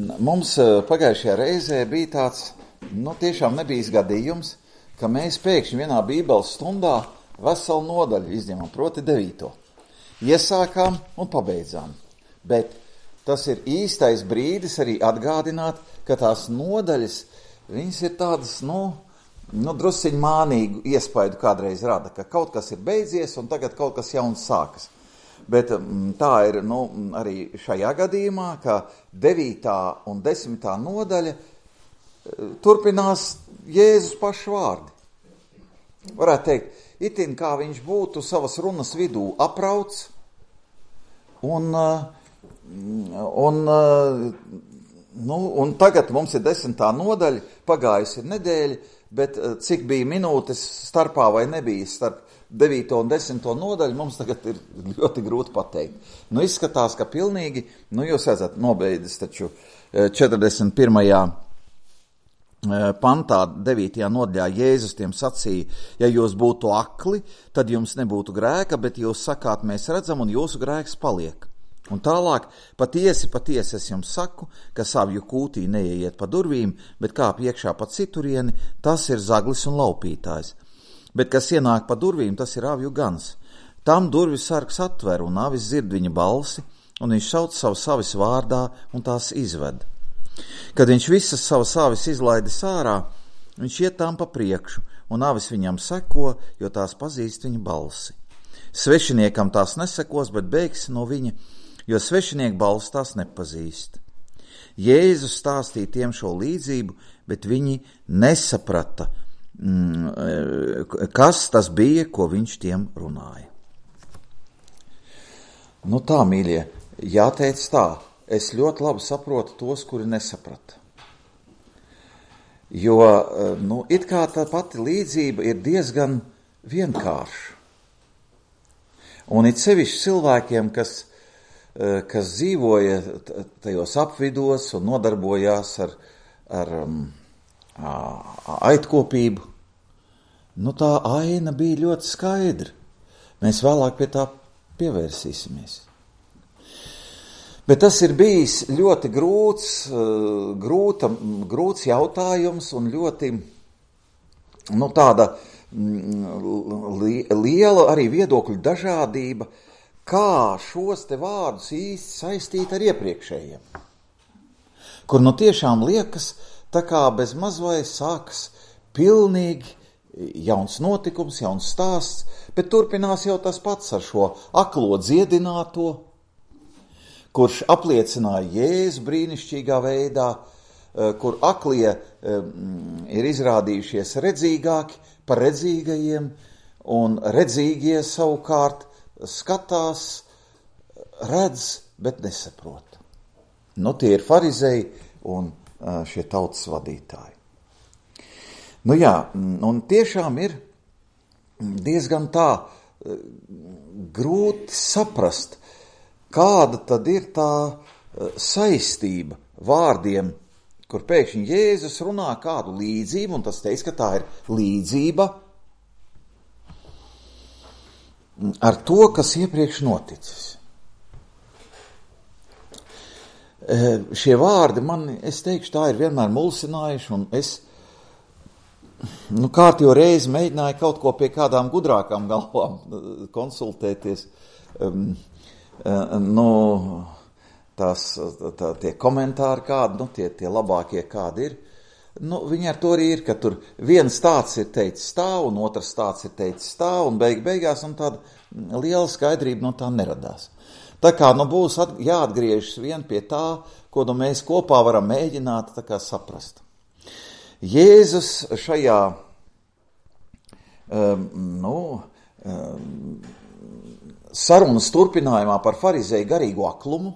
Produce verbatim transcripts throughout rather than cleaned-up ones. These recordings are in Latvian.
Mums pagājušajā reizē bija tāds, nu tiešām nebijis gadījums, ka mēs pēkšņi vienā bībeles stundā veselu nodaļu izņemam, proti devīto. Iesākām un pabeidzām. Bet tas ir īstais brīdis arī atgādināt, ka tās nodaļas, viņas ir tādas, nu, nu drusciņ mānīgu iespaidu kādreiz rada, ka kaut kas ir beidzies un tagad kaut kas jauns sākas. Bet tā ir, nu, arī šajā gadījumā, ka devītā un desmitā nodaļa turpinās Jēzus pašu vārdi. Varētu teikt, itin kā viņš būtu savas runas vidū aprauts, un, un, nu, un tagad mums ir desmitā nodaļa, pagājusi ir nedēļa, bet cik bija minūtes starpā vai nebija starp devīto un desmito nodaļu, mums tagad ir ļoti grūti pateikt. Nu, izskatās, ka pilnīgi, nu, jūs esat nobeidzis taču četrdesmit pirmajā pantā, devītajā nodaļā Jēzus tiem sacīja, ja jūs būtu akli, tad jums nebūtu grēka, bet jūs sakāt, mēs redzam, un jūsu grēks paliek. Un tālāk, patiesi, patiesi es jums saku, ka savju kūtī neieiet pa durvīm, bet kāp iekšā pa citurieni, tas ir zaglis un laupītājs. Bet kas ienāk pa durvīm, tas ir avju gans. Tam durvis sargs atver, un avis dzird viņa balsi, un viņš sauc savu savis vārdā, un tās izved. Kad viņš visas savas avis izlaidis ārā, viņš iet tām pa priekšu, un avis viņam seko, jo tās pazīst viņa balsi. Svešiniekam tās nesekos, bet bēgs no viņa, jo svešinieku balsi tās nepazīst. Jēzus stāstīja tiem šo līdzību, bet viņi nesaprata, kas tas bija, ko viņš tiem runāja. Nu tā, mīļie, jāteic tā, es ļoti labi saprotu tos, kuri nesaprata. Jo, nu, it kā tā pati līdzība ir diezgan vienkārša. Un it sevišķi cilvēkiem, kas, kas dzīvoja tajos apvidos un nodarbojās ar, ar aitkopību, nu tā aina bija ļoti skaidra. Mēs vēlāk pie tā pievērsīsimies. Bet tas ir bijis ļoti grūts, grūta, grūts jautājums un ļoti, nu tāda liela arī viedokļu dažādība, kā šos te vārdus īsti saistīt ar iepriekšējiem. Kur nu tiešām liekas, tā kā bez mazvai sākas pilnīgi jauns notikums, jauns stāsts, bet turpinās jau tas pats ar šo aklo dziedināto, kurš apliecināja Jēzu brīnišķīgā veidā, kur aklie ir izrādījušies redzīgāki par redzīgajiem, un redzīgie savukārt skatās, redz, bet nesaprot. Nu, tie ir farizeji un šie tautas vadītāji. Nu jā, un tiešām ir diezgan tā grūti saprast, kāda tad ir tā saistība vārdiem, kur pēkšņi Jēzus runā kādu līdzību, un tas teiks, ka tā ir līdzība ar to, kas iepriekš noticis. Šie vārdi man, es teikšu, tā ir vienmēr mulsinājuši, un es nu, kārtīgi reizi mēģināju kaut ko pie kādām gudrākām galvām konsultēties. Um, nu, tās, tā, tie komentāri kādi, nu, tie, tie labākie kādi ir. Nu, viņi ar to arī ir, ka tur viens tāds ir teicis tā, un otrs tāds ir teicis tā, un beig beigās, un tāda liela skaidrība no tā neradās. Tā kā, nu, būs at, jāatgriežas vien pie tā, ko nu mēs kopā varam mēģināt tā kā saprast. Jēzus šajā um, nu, um, sarunas turpinājumā par farizeju garīgo aklumu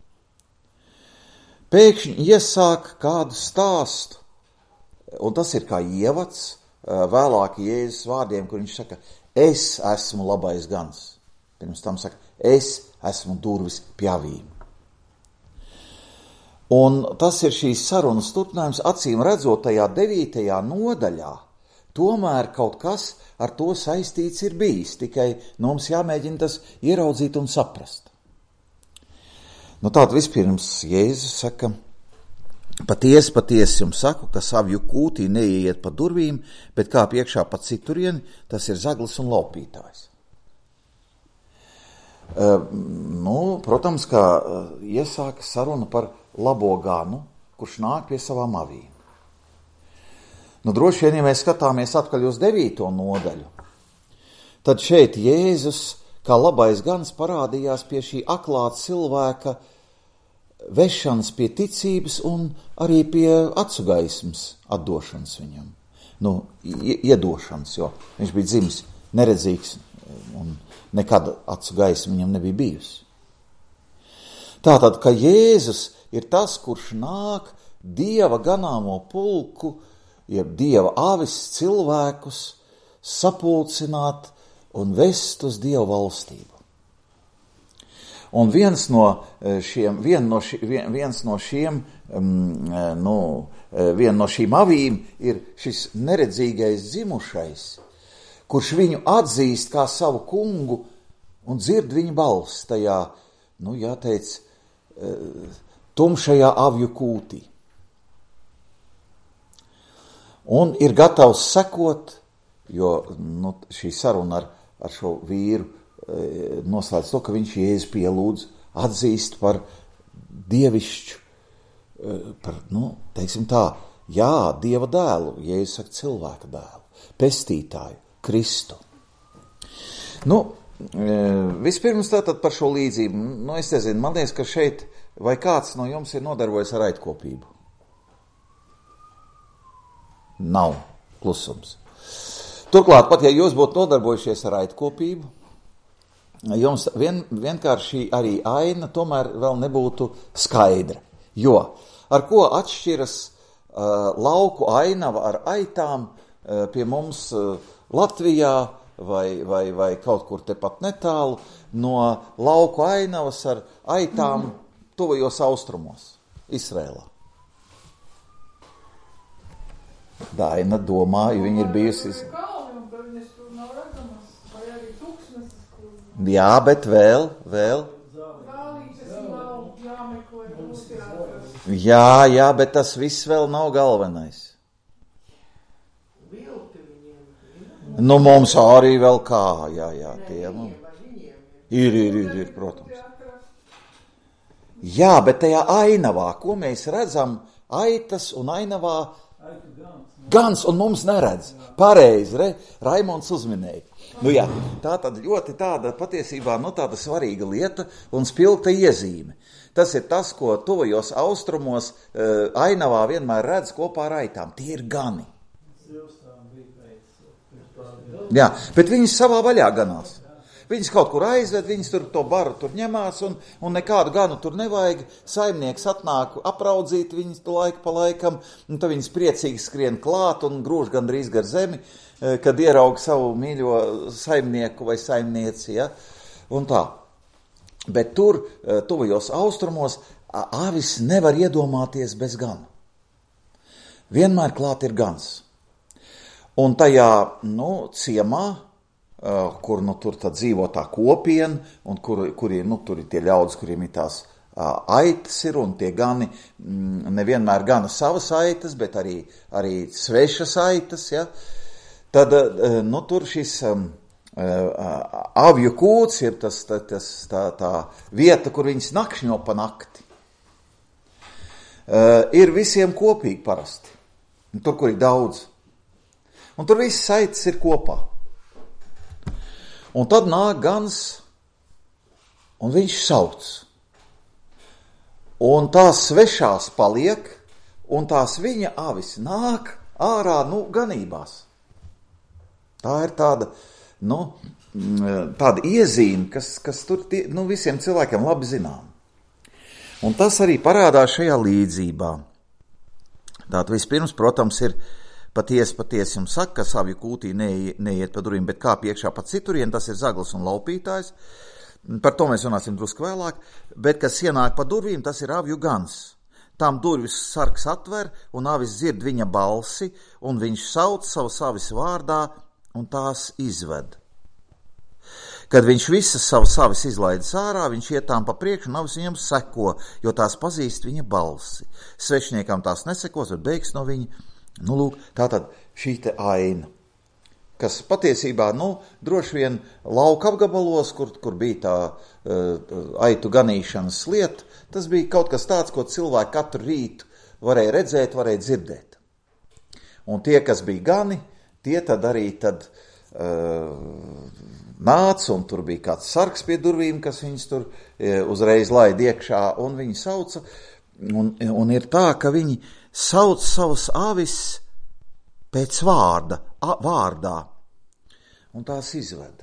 pēkšņi iesāk kādu stāstu, un tas ir kā ievads vēlāk Jēzus vārdiem, kur viņš saka, es esmu labais gans. Pirms tam saka, es esmu durvis pie avīm. Un tas ir šīs sarunas turpinājums, acīm redzot tajā devītajā nodaļā, tomēr kaut kas ar to saistīts ir bijis, tikai nu, mums jāmēģina tas ieraudzīt un saprast. Nu tātad vispirms Jēzus saka, Patiesi, patiesi jums saku, ka savju kūtī neieiet pa durvīm, bet kā iekšā pa citurieni, tas ir zaglis un laupītājs. Uh, nu, protams, kā uh, iesāka saruna par labo ganu, kurš nāk pie savām avīm. Nu, droši vien, ja mēs skatāmies atkaļ uz devīto nodaļu, tad šeit Jēzus, kā labais gans, parādījās pie šī aklā cilvēka vešanas pie ticības un arī pie acu gaismas atdošanas viņam. Nu, iedošanas, jo viņš bija dzimis neredzīgs un nekad acu gaisma viņam nebija bijusi. Tātad, ka Jēzus ir tas, kurš nāk Dieva ganāmo pulku, jeb Dieva avis cilvēkus sapulcināt un vest uz Dieva valstību. Un viens no šiem, vien no ši, vien, viens no šiem, um, nu, vien no šīm avīm ir šis neredzīgais dzimušais, kurš viņu atzīst kā savu kungu un dzird viņa balss tajā, nu, jāteic, tumšajā avju kūtī. Un ir gatavs sekot, jo nu, šī saruna ar, ar šo vīru noslēdz to, ka viņš Jēzu pielūdz, atzīst par dievišķu, par, nu, teiksim tā, jā, Dieva dēlu, Jēzus saka cilvēka dēlu, pestītāju, Kristu. Nu, vispirms tātad par šo līdzību, nu, es nezinu, man liekas, ka šeit, vai kāds no jums ir nodarbojies ar aitkopību? Nav, klusums. Turklāt, pat ja jūs būtu nodarbojušies ar aitkopību, jums vien, vienkārši arī aina tomēr vēl nebūtu skaidra. Jo ar ko atšķiras uh, lauku ainava ar aitām uh, pie mums uh, Latvijā vai, vai, vai kaut kur tepat netālu no lauku ainavas ar aitām tuvajos austrumos, Izrēlā? Daina domā, jo viņa ir bijusi... Jā, bet vēl, vēl. Jā, jā, bet tas viss vēl nav galvenais. Nu, mums arī vēl kā, jā, jā, tie, nu. Ir, ir, ir, ir, protams. Jā, bet tajā ainavā, ko mēs redzam, aitas un ainavā gans, un mums neredz. Pareizi, re, Raimonds uzminēja. Nu jā, tā tad ļoti tāda patiesībā, nu tāda svarīga lieta un spilgta iezīme. Tas ir tas, ko tuvajos austrumos uh, ainavā vienmēr redz kopā ar aitām. Tie ir gani. Jā, bet viņas savā vaļā ganās. Viņas kaut kur aizved, viņas tur to baru tur ņemās un, un nekādu ganu tur nevajag. Saimnieks atnāk apraudzīt viņas laiku pa laikam, un tad viņas priecīgi skrien klāt un grūž gandrīz gar zemi, kad ieraug savu mīļo saimnieku vai saimnieci, ja, un tā. Bet tur, tuvajos austrumos, avis nevar iedomāties bez gana. Vienmēr klāt ir gans. Un tajā, nu, ciemā, kur, nu, tur tad dzīvo tā kopiena, un kur, kur ir, nu, tur ir tie ļaudis, kuriem ir tās aitas ir, un tie gani, nevienmēr gana savas aitas, bet arī, arī svešas aitas, ja. Tad, nu, tur šis um, avju kūts ir tas, tas, tā, tā vieta, kur viņas nakšņo pa nakti. Uh, ir visiem kopīgi parasti. Tur, kur ir daudz. Un tur viss aitas ir kopā. Un tad nāk gans, un viņš sauc. Un tās svešās paliek, un tās viņa avis nāk ārā, nu, ganībās. Tā ir tāda, nu, tāda iezīme, kas, kas tur tie, nu, visiem cilvēkiem labi zinām. Un tas arī parādās šajā līdzībā. Tātad vispirms, protams, ir patiesi, patiesi jums saka, ka savi kūtī neiet, neiet pa durvīm, bet kā piekšā pa citurien, tas ir zaglis un laupītājs. Par to mēs runāsim drusku vēlāk. Bet, kas ienāk pa durvīm, tas ir avju gans. Tām durvis sargs atver, un avis dzird viņa balsi, un viņš sauc savu savis vārdā, un tās izved. Kad viņš visas savas savis izlaidis ārā, viņš iet tām pa priekšu un avis viņam seko, jo tās pazīst viņa balsi. Svešniekam tās nesekos, bet beigs no viņa. Nu, lūk, tātad šī te aina, kas patiesībā, nu, droši vien lauka apgabalos, kur, kur bija tā uh, aitu ganīšanas lieta, tas bija kaut kas tāds, ko cilvēki katru rītu varēja redzēt, varēja dzirdēt. Un tie, kas bija gani, tie tad arī tad uh, nāca, un tur bija kāds sargs pie durvīm, kas viņus tur uh, uzreiz laid iekšā, un viņi sauca, un, un ir tā, ka viņi sauc savus avis pēc vārda, a, vārdā, un tās izveda.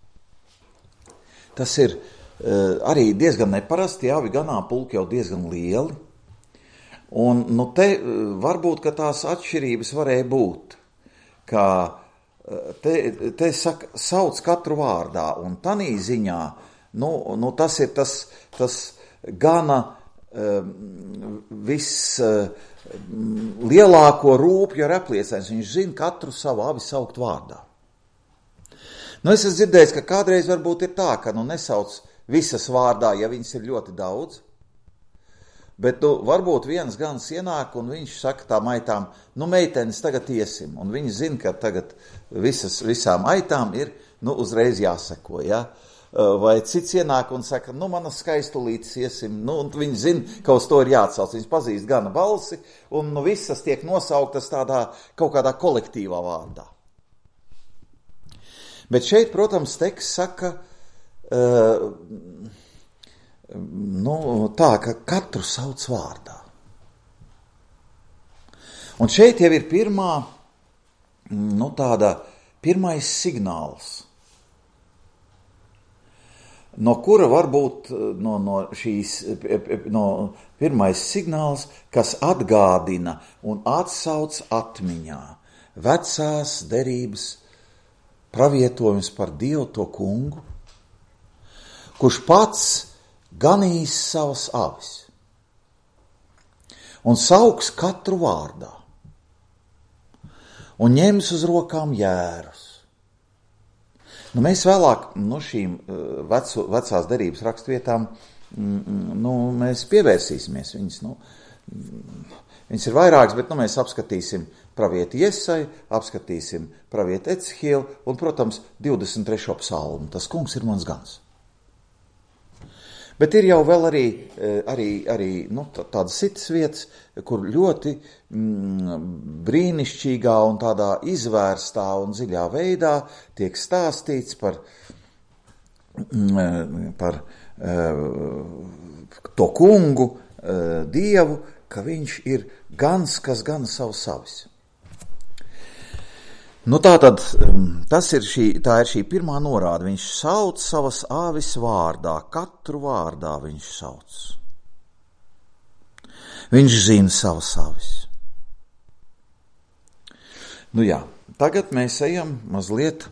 Tas ir uh, arī diezgan neparasti, avi ganāmpulki jau diezgan lieli, un nu te uh, varbūt, ka tās atšķirības varēja būt, ka uh, te, te saka, sauc katru vārdā, un tanī ziņā, nu, nu tas ir tas, tas gana uh, viss uh, lielāko rūpju ar apliecinājumu. Viņš zina katru savu avi saukt vārdā. Nu, es esmu dzirdējis, ka kādreiz varbūt ir tā, ka nu nesauc visas vārdā, ja viņas ir ļoti daudz, bet nu, varbūt viens gans ienāk un viņš saka tām aitām, nu meitenes tagad iesim, un viņi zina, ka tagad visas, visām aitām ir nu, uzreiz jāseko, ja? Vai cits ienāk un saka, nu mana skaistulītes iesim, nu un viņi zina, ka uz to ir jāatsauc, viņas pazīst gana balsi, un nu visas tiek nosauktas tādā kaut kādā kolektīvā vārdā. Bet šeit, protams, teksts saka, uh, nu, tā, ka katru sauc vārdā. Un šeit jau ir pirmā, nu, tāda, pirmais signāls, no kura varbūt no, no šīs, no pirmais signāls, kas atgādina un atsauc atmiņā vecās derības pravietojums par Dievu to kungu, kurš pats ganīs savas avis un sauks katru vārdā un ņems uz rokām jērus. Nu, mēs vēlāk no šīm vecu, vecās derības rakstvietām, nu, mēs pievērsīsimies viņas, nu, viņas ir vairākas, bet nu, mēs apskatīsim pravieti Jesai, apskatīsim pravieti Ecihielu un, protams, divdesmit trešo psalmu. Tas kungs ir mans gans. Bet ir jau vēl arī, arī, arī nu, tādas citas vietas, kur ļoti mm, brīnišķīgā un tādā izvērstā un dziļā veidā tiek stāstīts par, mm, par uh, to kungu, uh, Dievu, ka viņš ir gans, kas gana savu savis. Nu tā tad, tas ir šī, tā ir šī pirmā norāde. Viņš sauc savas āvis vārdā, katru vārdā viņš sauc. Viņš zina savas āvis. Nu jā, tagad mēs ejam mazliet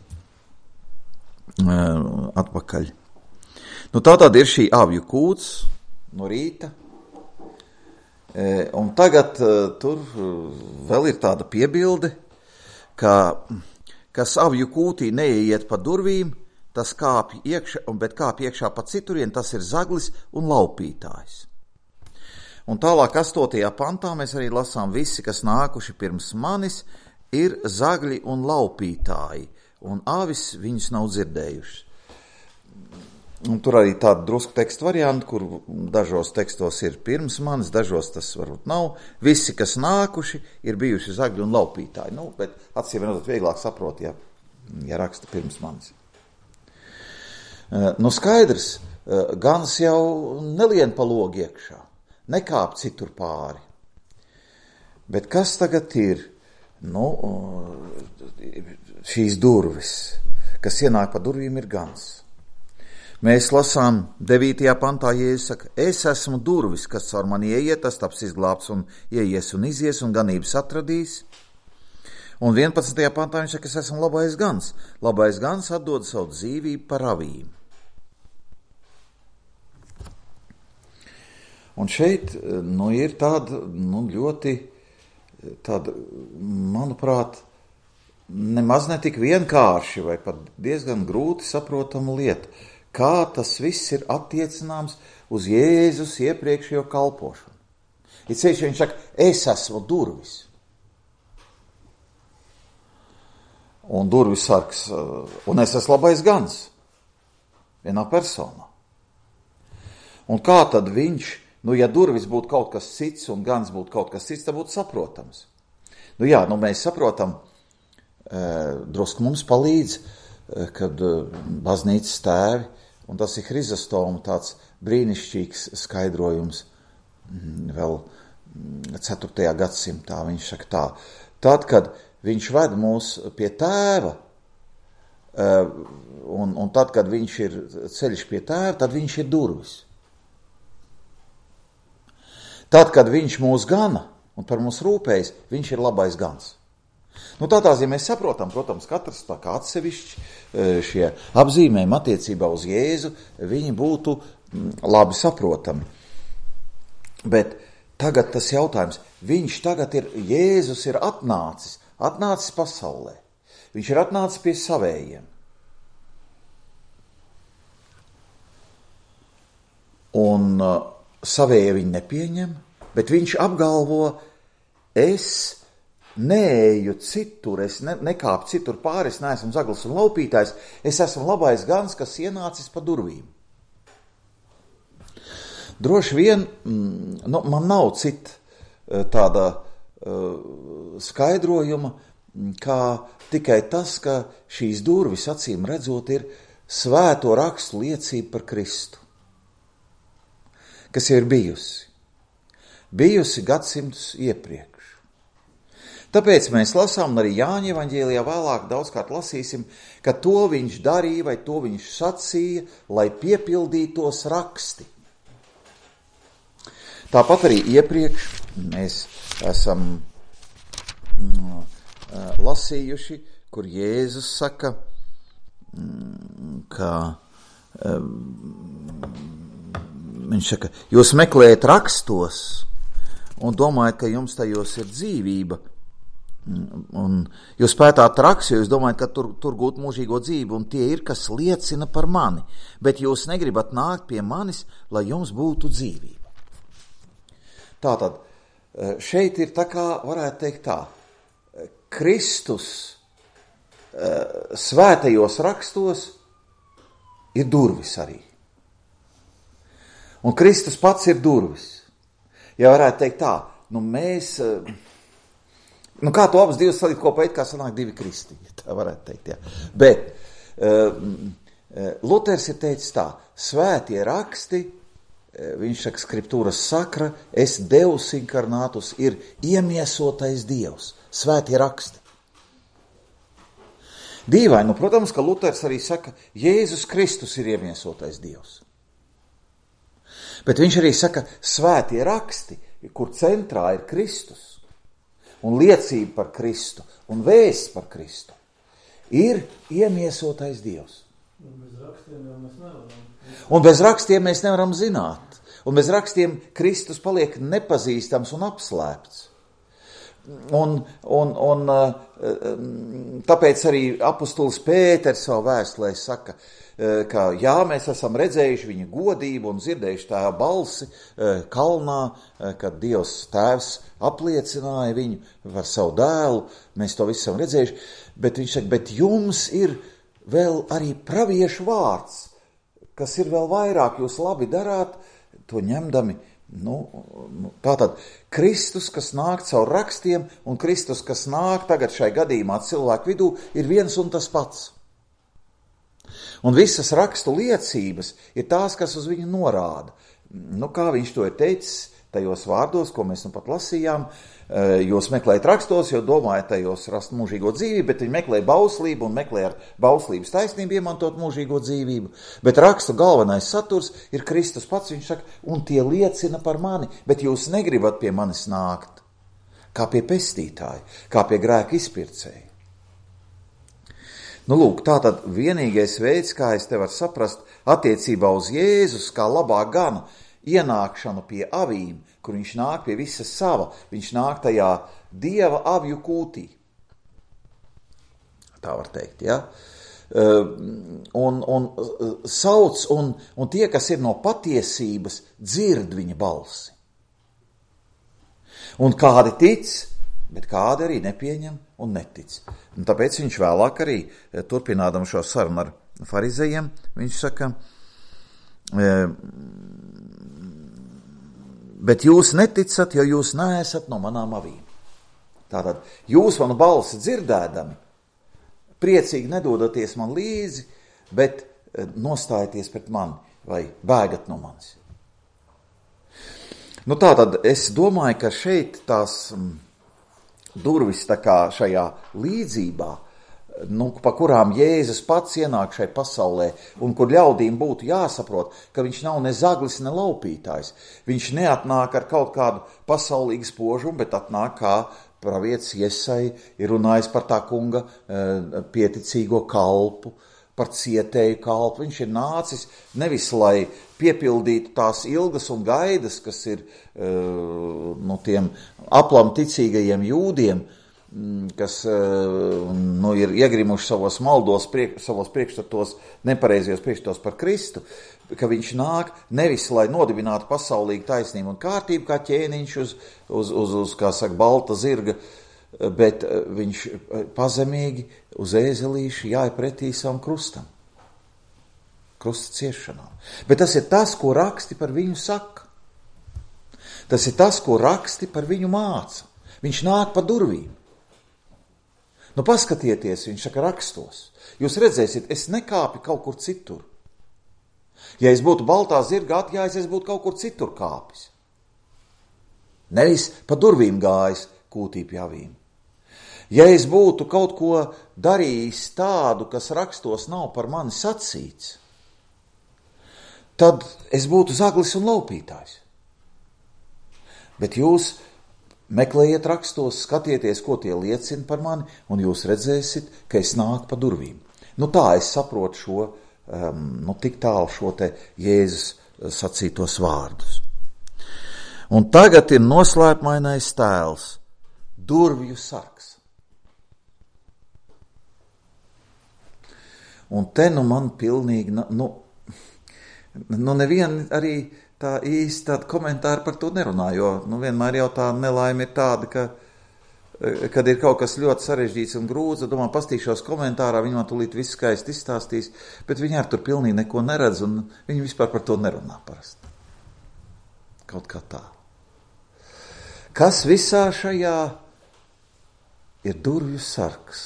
uh, atpakaļ. Nu tā tad ir šī avju kūts no rīta, uh, un tagad uh, tur uh, vēl ir tāda piebilde, ka kas avju kūtī neieiet pa durvīm, tas kāpj iekšā, bet kāpj iekšā pa citurien, tas ir zaglis un laupītājs. Un tālāk astotajā pantā mēs arī lasām visi, kas nākuši pirms manis, ir zagļi un laupītāji, un avis viņus nav dzirdējuši. Un tur arī tāda drusku tekstu varianti, kur dažos tekstos ir pirms manis, dažos tas varbūt nav. Visi, kas nākuši, ir bijuši zagļi un laupītāji. Nu, bet acīm redzot vieglāk saprot, ja, ja raksta pirms manis. Nu, skaidrs, gans jau nelien pa logu iekšā, nekāp citur pāri. Bet kas tagad ir? Nu, šīs durvis, kas ienāk pa durvīm, ir gans. Mēs lasām devītajā pantā, Jēzus saka, es esmu durvis, kas caur mani ieiet, tas taps izglābts un ieies un izies un ganības atradīs. Un vienpadsmitajā pantā viņš saka, es esmu labais gans. Labais gans atdod savu dzīvību par avīm. Un šeit, nu, ir tāda, nu, ļoti, tāda, manuprāt, nemaz ne tik vienkārši vai pat diezgan grūti saprotama lieta, kā tas viss ir attiecināms uz Jēzus iepriekšējo kalpošanu. Ir ceļš, viņš saka, es esmu durvis. Un durvis sargs, un es esmu labais gans. Vienā personā. Un kā tad viņš, nu ja durvis būtu kaut kas cits un gans būtu kaut kas cits, tad būtu saprotams. Nu jā, nu mēs saprotam, drusku mums palīdz, kad baznīcas tēvi, un tas ir Hrizostoma tāds brīnišķīgs skaidrojums vēl ceturtajā gadsimtā. Viņš saka tā, tad, kad viņš ved mūs pie tēva, un, un tad, kad viņš ir ceļš pie tēva, tad viņš ir durvis. Tad, kad viņš mūs gana un par mums rūpējas, viņš ir labais gans. Nu, tādā zīmē mēs saprotam, protams, katrs tā kā atsevišķi šie apzīmējumi attiecībā uz Jēzu, viņi būtu labi saprotami. Bet tagad tas jautājums, viņš tagad ir, Jēzus ir atnācis, atnācis pasaulē. Viņš ir atnācis pie savējiem. Un uh, savējie viņu nepieņem, bet viņš apgalvo, es neeju citur, es ne, nekāpu citur pāri, es neesmu zaglis un laupītājs, es esmu labais gans, kas ienācis pa durvīm. Droši vien, nu, man nav cita tāda uh, skaidrojuma, kā tikai tas, ka šīs durvis acīm redzot ir svēto rakstu liecība par Kristu, kas jau ir bijusi, bijusi gadsimtus iepriekš. Tāpēc mēs lasām arī Jāņa evaņģēlijā vēlāk daudzkārt lasīsim, ka to viņš darīja vai to viņš sacīja, lai piepildītos raksti. Tāpat arī iepriekš mēs esam mm, lasījuši, kur Jēzus saka, mm, ka mm, viņš saka, jūs meklējat rakstos un domājat, ka jums tajos ir dzīvība. Un jūs pētāt rakstu, jo jūs domājat, ka tur, tur gūt mūžīgo dzīvi, un tie ir, kas liecina par mani, bet jūs negribat nākt pie manis, lai jums būtu dzīvība. Tātad, šeit ir tā kā, varētu teikt tā, Kristus svētajos rakstos ir durvis arī. Un Kristus pats ir durvis. Ja varētu teikt tā, nu mēs... Nu, kā to abas divas salikt kopā, kā sanāk divi kristi, tā varētu teikt, jā. Bet uh, Luters ir teicis tā, svētie raksti, viņš saka, skriptūras sakra, es Deus inkarnātus, ir iemiesotais Dievs, svētie raksti. Dīvaini, nu, protams, ka Luters arī saka, Jēzus Kristus ir iemiesotais Dievs. Bet viņš arī saka, svētie raksti, kur centrā ir Kristus, un liecība par Kristu, un vēsts par Kristu, ir iemiesotais Dievs. Un bez rakstiem jau mēs nevaram. Un bez rakstiem mēs nevaram zināt. Un bez rakstiem Kristus paliek nepazīstams un apslēpts. Un, un, un tāpēc arī apustulis Pēters savu vēstulē saka, ka jā, mēs esam redzējuši viņa godību un dzirdējuši tā balsi kalnā, kad Dievs tēvs apliecināja viņu par savu dēlu, mēs to visu esam redzējuši, bet viņš saka, bet jums ir vēl arī praviešu vārds, kas ir vēl vairāk, jūs labi darāt, to ņemdami, nu, tātad Kristus, kas nāk caur rakstiem, un Kristus, kas nāk tagad šai gadījumā cilvēku vidū, ir viens un tas pats. Un visas rakstu liecības ir tās, kas uz viņu norāda. Nu, kā viņš to ir teicis tajos vārdos, ko mēs nu pat lasījām, jūs meklējat rakstos, jo domājat tajos rast mūžīgo dzīvību, bet viņi meklē bauslību un meklē ar bauslības taisnību iemantot mūžīgo dzīvību. Bet rakstu galvenais saturs ir Kristus pats, viņš saka, un tie liecina par mani, bet jūs negribat pie manis nākt, kā pie pestītāja, kā pie grēka izpircēja. Nu, lūk, tātad vienīgais veids, kā es te varu saprast attiecībā uz Jēzus, kā labā gana ienākšanu pie avīm, kur viņš nāk pie visa sava, viņš nāk tajā Dieva avju kūtī. tā var teikt, ja? Un, un sauc, un, un tie, kas ir no patiesības, dzird viņa balsi. Un kādi tic, bet kādi arī nepieņem un netic. Un tāpēc viņš vēlāk arī, turpinādam šo sarunu ar farizejiem, viņš saka, bet jūs neticat, jo jūs neesat no manām avīm. Tātad jūs manu balsi dzirdēdami, priecīgi nedodaties man līdzi, bet nostājieties pret mani vai bēgat no manis. Nu tātad es domāju, ka šeit tās durvis tā kā šajā līdzībā, nu, pa kurām Jēzus pats ienāk šai pasaulē un kur ļaudīm būtu jāsaprot, ka viņš nav ne zaglis, ne laupītājs. Viņš neatnāk ar kaut kādu pasaulīgu spožumu, bet atnāk kā pravietis Jesai ir runājis par tā kunga pieticīgo kalpu, par cietēju kalpu. Viņš ir nācis nevis, lai piepildītu tās ilgas un gaidas, kas ir no tiem aplam ticīgajiem jūdiem, kas nu, ir iegrimuši savos maldos, priek, savos priekšstatos, nepareizajos priekšstatos par Kristu, ka viņš nāk nevis, lai nodibinātu pasaulīgu taisnību un kārtību, kā ķēniņš uz, uz, uz, uz kā saka, balta zirga, bet viņš pazemīgi uz ēzelīšu jāja pretī savam krustam, krusta ciešanām. Bet tas ir tas, ko raksti par viņu saka. Tas ir tas, ko raksti par viņu māca. Viņš nāk pa durvīm. Nu, paskatieties, viņš saka rakstos. Jūs redzēsiet, es nekāpu kaut kur citur. Ja es būtu baltā zirga atjājis, es būtu kaut kur citur kāpis. Nevis pa durvīm gājis kūtī pie avīm. Ja es būtu kaut ko darījis tādu, kas rakstos nav par mani sacīts, tad es būtu zaglis un laupītājs. Bet jūs meklējiet rakstos, skatieties, ko tie liecina par mani, un jūs redzēsiet, ka es nāku pa durvīm. Nu tā es saprotu šo, um, nu tik tālu šo te Jēzus sacītos vārdus. Un tagad ir noslēpmainais tēls, durvju sargs. Un te nu man pilnīgi, nu, nu nevien arī tā īsti tāda komentāra par to nerunā, jo nu, vienmēr jau tā nelaime ir tāda, ka, kad ir kaut kas ļoti sarežģīts un grūts, domā, pastīšos komentārā, viņi man tūlīt viss skaisti izstāstīs, bet viņi ar tur pilnīgi neko neredz, un viņi vispār par to nerunā parasti. Kaut kā tā. Kas visā šajā ir durvju sargs?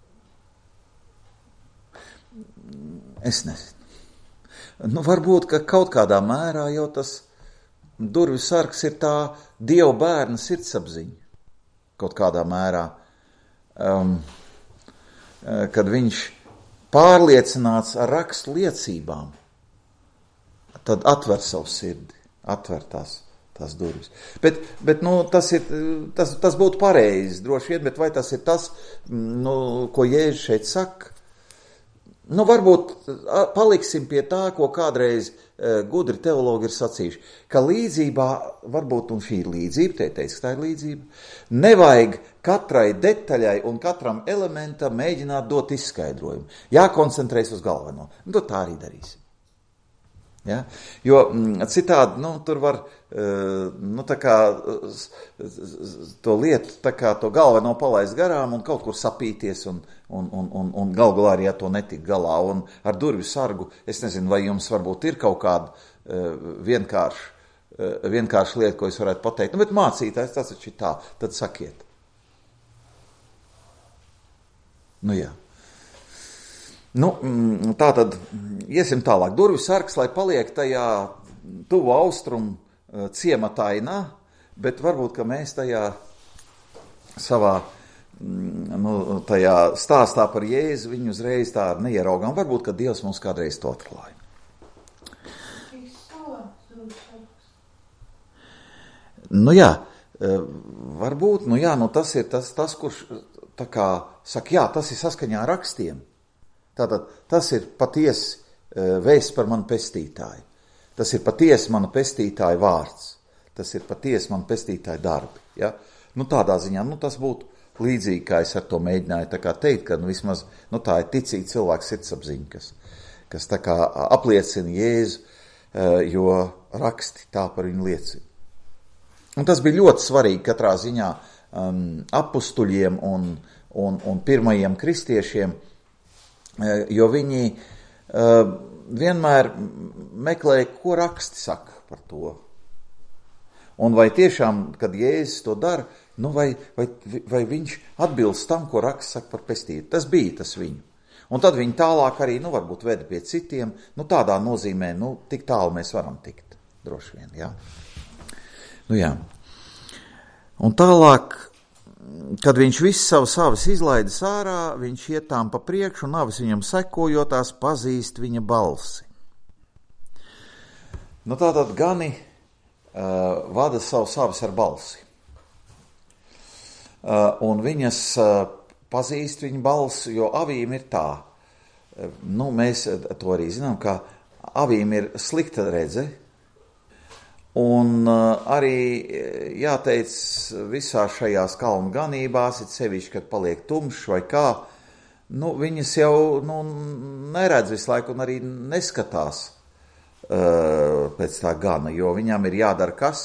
Es nezinu. Nu, varbūt, ka kaut kādā mērā jau tas durvju sargs ir tā Dieva bērna sirdsapziņa. Kaut kādā mērā. Um, kad viņš pārliecināts ar rakstu liecībām, tad atver savu sirdi, atver tās, tās durvis. Bet, bet nu, tas, ir, tas, tas būtu pareizi, droši vien, bet vai tas ir tas, nu, ko Jēzus šeit saka? Nu, varbūt paliksim pie tā, ko kādreiz uh, gudri teologi ir sacījuši, ka līdzībā, varbūt, un šī ir līdzība, te teiks, ka tā ir līdzība, nevajag katrai detaļai un katram elementam mēģināt dot izskaidrojumu. Jākoncentrējas uz galveno. Nu, tā arī darīsim. Ja? Jo m, citādi, nu, tur var uh, nu, tā kā, to lietu, tā kā to galveno palaist garām un kaut kur sapīties un, un, un, un, un gal galā arī ja to netik galā. Un ar durvju sargu, es nezinu, vai jums varbūt ir kaut kāda uh, vienkārša, uh, vienkārša lieta, ko es varētu pateikt. Nu, bet mācītājs, tas ir tā, tad sakiet. Nu jā. Nu, tā tad iesim tālāk. Durvju sargs, lai paliek tajā tuvu austrumu ciematainā, bet varbūt, ka mēs tajā savā, nu, tajā stāstā par Jēzu viņu uzreiz tā neieraugām. Varbūt, ka Dievs mums kādreiz to atklāja. Nu jā, varbūt, nu jā, nu tas ir tas, tas kurš tā kā saka, jā, tas ir saskaņā ar rakstiem. Tātad tas ir patiesi vēsts par manu pestītāju. Tas ir patiesi mana pestītāja vārds. Tas ir patiesi mana pestītāja darbi. Ja? Nu tādā ziņā, nu tas būtu līdzīgi, kā es ar to mēģināju tā kā teikt, ka nu, vismaz nu, tā ir ticīga cilvēka sirdsapziņa, kas, kas tā kā apliecina Jēzu, jo raksti tā par viņu liecina. Un tas bija ļoti svarīgi katrā ziņā um, apustuļiem un, un, un pirmajiem kristiešiem, jo viņi uh, vienmēr meklēja, ko raksti saka par to. Un vai tiešām, kad Jēzus to dara, nu vai, vai, vai viņš atbilst tam, ko raksts saka par pestību. Tas bija tas viņu. Un tad viņi tālāk arī, nu varbūt veda pie citiem, nu tādā nozīmē, nu tik tālu mēs varam tikt, droši vien, jā. Nu jā. Un tālāk, kad viņš visu savu savas izlaidis ārā, viņš iet tām pa priekšu un avis viņam sekojotās pazīst viņa balsi. Nu tātad gani uh, vada savu savas ar balsi. Uh, un viņas uh, pazīst viņa balsi, jo avīm ir tā. Uh, nu, mēs to arī zinām, ka avīm ir slikta redze. Un uh, arī jāteic visā šajās kalnu ganībās, it sevišķi, kad paliek tumšs vai kā, nu, viņas jau nu, neredz visu laiku un arī neskatās uh, pēc tā gana, jo viņām ir jādara kas?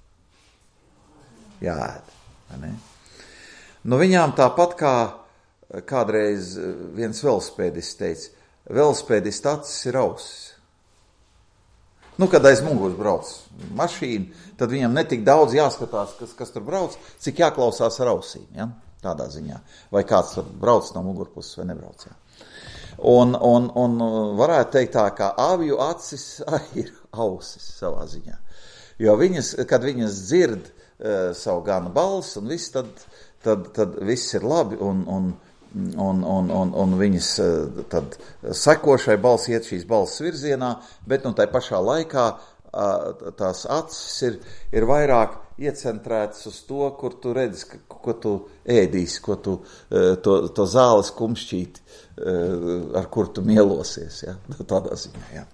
Jāēd, vai ne? Nu, viņām tāpat kā kādreiz viens velospēdists teica, velospēdists acis ir ausis. Nu, kad aiz muguras brauc mašīna, tad viņam netik daudz jāskatās, kas, kas tur brauc, cik jāklausās ar ausīm, ja? Tādā ziņā. Vai kāds tur brauc no mugurpuses vai nebrauc, ja? Un, un, un varētu teikt tā, ka avju acis arī ir ausis savā ziņā. Jo viņas, kad viņas dzird uh, savu gana balsi un viss, tad, tad, tad viss ir labi un, un Un, un, un, un viņas tad sekošai balss iet šīs balss virzienā, bet nu tai pašā laikā tās acis ir, ir vairāk iecentrētas uz to, kur tu redzi, ko tu ēdīsi, ko tu, to, to zāles kumšķīti, ar kur tu mielosies, ja? Tādā ziņā, jā.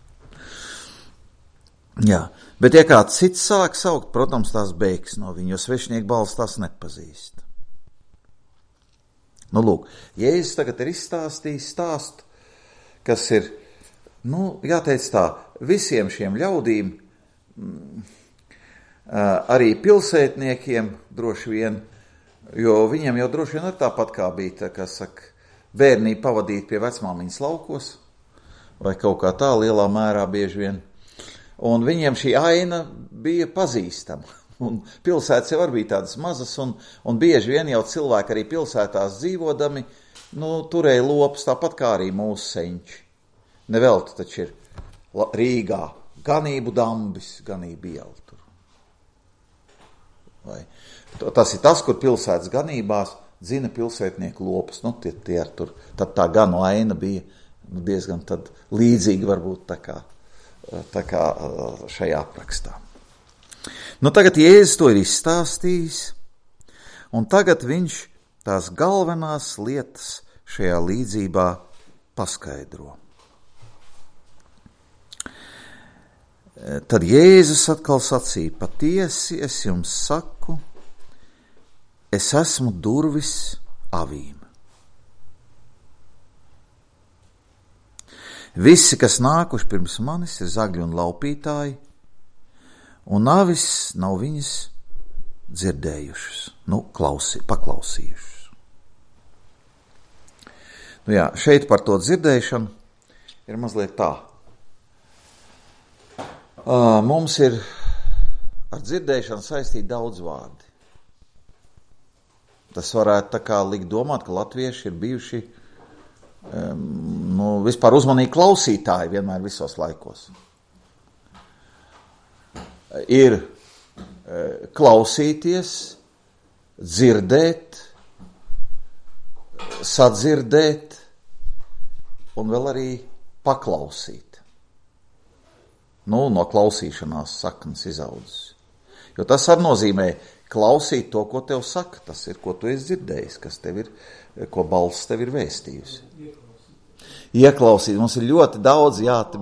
Jā, bet ja kāds cits sāk saukt, protams, tās bēgs no viņa, jo svešnieku balss tās nepazīst. Nu, lūk, Jēzus tagad ir izstāstījis stāstu, kas ir, nu, jāteic tā, visiem šiem ļaudīm, arī pilsētniekiem droši vien, jo viņiem jau droši vien ir tāpat kā bija, tā, kā saka, bērnība pavadīt pie vecmāmiņas laukos, vai kaut kā tā lielā mērā bieži vien, un viņiem šī aina bija pazīstama. Un pilsētas jau arī bija tādas mazas, un, un bieži vien jau cilvēki arī pilsētās dzīvodami, nu, turēja lopus, tāpat kā arī mūsu seņķi. Nevelti taču ir Rīgā ganību dambis, ganību iela tur. Vai, tas ir tas, kur pilsētas ganībās dzina pilsētnieku lopus, nu, tie, tie ar tur, tad tā ganu aina bija nu, diezgan tad līdzīga varbūt tā kā, tā kā šajā aprakstā. Nu, tagad Jēzus to ir izstāstījis, un tagad viņš tās galvenās lietas šajā līdzībā paskaidro. Tad Jēzus atkal sacīja, patiesi es jums saku, es esmu durvis avīm. Visi, kas nākuši pirms manis, ir zagļi un laupītāji, un avis nav viņas dzirdējušas, nu, klausī, paklausījušas. Nu jā, šeit par to dzirdēšanu ir mazliet tā. Uh, mums ir ar dzirdēšanu saistīti daudz vārdi. Tas varētu tā kā likt domāt, ka latvieši ir bijuši um, nu, vispār uzmanīgi klausītāji vienmēr visos laikos. Ir klausīties, dzirdēt, sadzirdēt un vēl arī paklausīt. Nu, no klausīšanās saknes izaudzis. Jo tas arī nozīmē klausīt to, ko tev saka. Tas ir, ko tu esi dzirdējis, kas tev ir, ko balss tev ir vēstījusi. Ieklausīt. Ieklausīt. Mums ir ļoti daudz, jā, te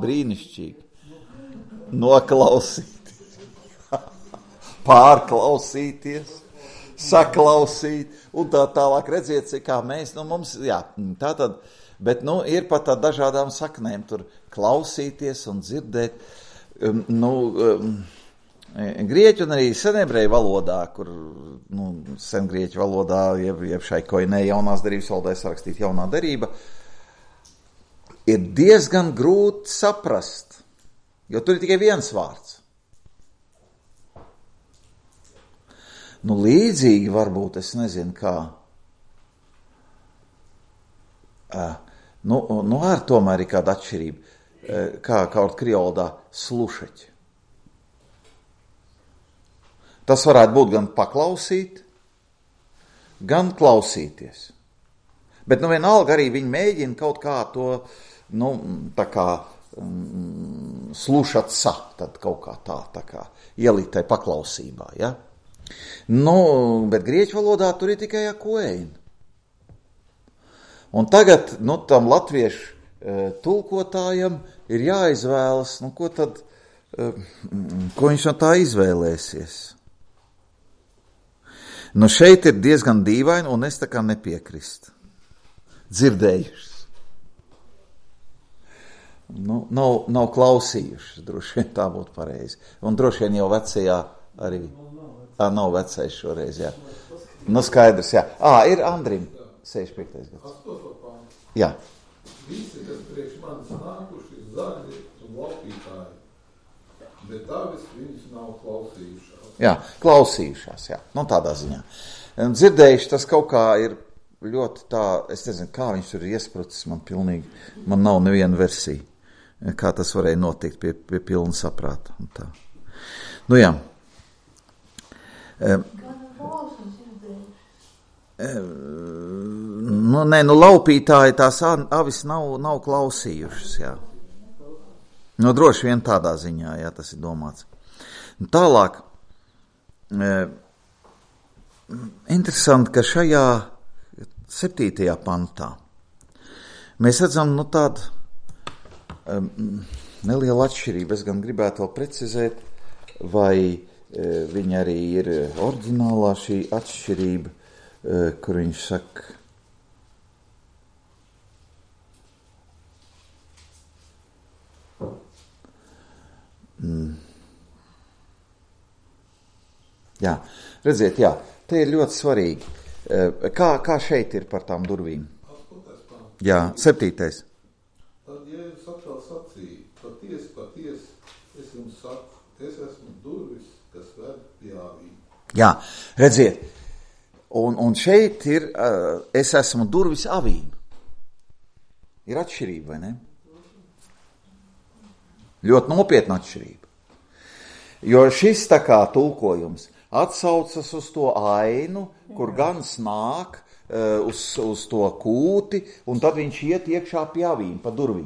brīnišķīgi. Noklausīt. Pārklausīties, saklausīt, un tā tālāk redziet, kā mēs, nu mums, jā, tā tad, bet, nu, ir pat tā dažādām saknēm, tur klausīties un dzirdēt, um, nu, um, grieķu un arī senebreju valodā, kur, nu, sengrieķu valodā, jeb, jeb šai koinē jaunās derības valodā sarakstīt jaunā derība, ir diezgan grūti saprast, jo tur ir tikai viens vārds. Nu, līdzīgi varbūt, es nezinu, kā, uh, nu, nu, ar tomēr ir kāda atšķirība, uh, kā kaut krioldā slušeķi. Tas varētu būt gan paklausīt, gan klausīties. Bet, nu, vienalga arī viņi mēģina kaut kā to, nu, tā kā mm, slušat sa, tad kaut kā tā, tā kā ielikt tai paklausībā, ja? Nu, bet grieķu valodā tur ir tikai akoein. Un tagad, nu, tam latviešu e, tulkotājam ir jāizvēlas, nu, ko tad, e, ko viņš no tā izvēlēsies. Nu, šeit ir diezgan dīvaini, un es tā kā nepiekrist. Dzirdējušas. Nu, nav, nav klausījušas, droši vien tā būtu pareizi. Un droši vien jau vecajā arī. Ā, nav vecais šoreiz, jā. Nu, skaidrs, jā. Ā, ir Andrim, sešdesmit piektais gads. Jā. Visi, kas priekš manis nākuši, zaļi un laupītāji, bet tavis viņus nav klausījušās. Jā, klausījušās, jā. Nu, tādā ziņā. Dzirdējuši, tas kaut kā ir ļoti tā, es nezinu, kā viņš tur ir iesprucis, man pilnīgi, man nav neviena versija, kā tas varēja notikt pie, pie pilna saprāta. Un tā. Nu, jā. Nu, nē, nu, laupītāji tās avis nav, nav klausījušas, jā. Nu, droši vien tādā ziņā, jā, tas ir domāts. Un tālāk, e, interesanti, ka šajā septītajā pantā mēs redzam, nu, tādu e, nelielu atšķirību. Es gan gribētu vēl precizēt, vai e, viņa arī ir oriģinālā šī atšķirība, e, kur viņš saka, mm. Jā, redziet, jā, te ir ļoti svarīgi. Kā, kā šeit ir par tām durvīm? Jā, septītais. Tad Jēzus atkal sacīja, paties, paties, es jums saku, es esmu durvis, kas ved pie avīm. Jā, redziet, un, un šeit ir, es esmu durvis avīm. Ir atšķirība, vai ne? Ļoti nopietna atšķirība. Jo šis tā kā tulkojums atsaucas uz to ainu, kur gans nāk uh, uz, uz to kūti, un tad viņš iet iekšā pie avīm, pa durvīm.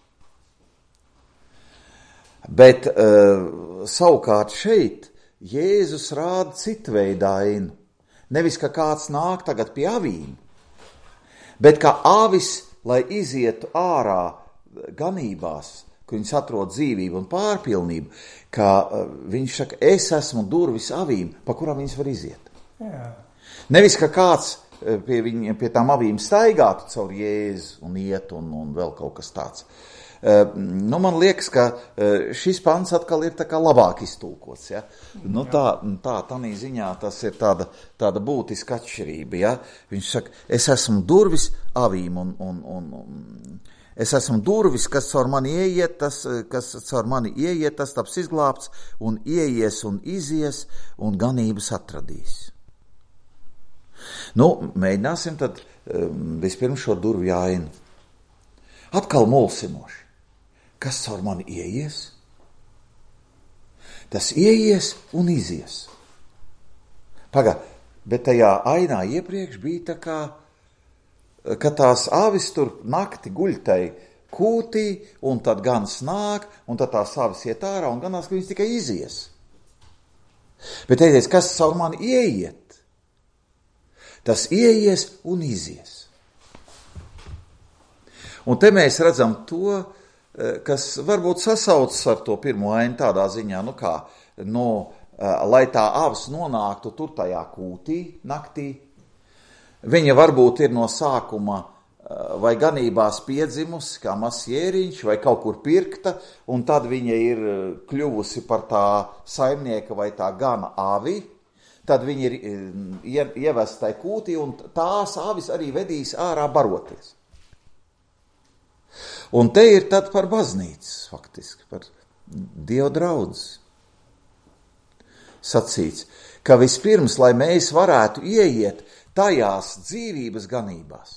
Bet uh, savukārt šeit Jēzus rāda citu veidu ainu. Nevis, ka kāds nāk tagad pie avīm, bet ka avis, lai izietu ārā ganībās, ka viņas atrod dzīvību un pārpilnību, ka uh, viņš saka, es esmu durvis avīm, pa kurām viņas var iziet. Jā. Nevis, ka kāds uh, pie, viņ, pie tām avīm staigātu caur Jēzu un iet un, un vēl kaut kas tāds. Uh, nu, man liekas, ka uh, šis pants atkal ir tā kā labāk iztulkots. Ja? Nu, tā, tā, tādā ziņā tas ir tāda, tāda būtiska atšķirība. Ja? Viņš saka, es esmu durvis avīm un... un, un, un Es esmu durvis, kas caur mani ieiet, tas, kas caur mani ieiet, tas taps izglābts, un ieies un izies, un ganības atradīs. Nu, mēģināsim tad um, vispirms šo durvju ainu. Atkal mulsinoši. Kas caur mani ieies? Tas ieies un izies. Pagā, bet tajā ainā iepriekš bija tā kā, ka tās avis tur nakti guļtai kūtī, un tad gans nāk, un tad tās avis iet ārā, un ganās, ka viņas tikai izies. Bet teicies, kas caur mani ieiet? Tas ieies un izies. Un te mēs redzam to, kas varbūt sasaucas ar to pirmo ainu tādā ziņā, nu kā, no lai tā avs nonāktu tur tajā kūtī naktī. Viņa varbūt ir no sākuma vai ganībās piedzimusi kā mazs jēriņš vai kaut kur pirkta, un tad viņa ir kļuvusi par tā saimnieka vai tā gana avi. Tad viņi ir ievest tai kūtī, un tās avis arī vedīs ārā baroties. Un te ir tad par baznīcas, faktiski, par Dieva draudzes. Sacīts, ka vispirms, lai mēs varētu ieiet tajās dzīvības ganībās,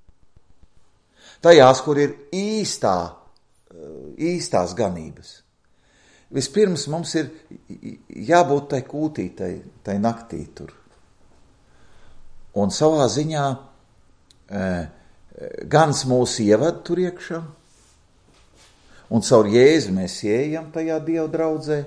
tajās, kur ir īstā, īstās ganības, vispirms mums ir jābūt tai kūtī, tai, tai naktī tur. Un savā ziņā e, gans mūs ieved tur iekšā, un caur Jēzu mēs ieejam tajā Dieva draudzē.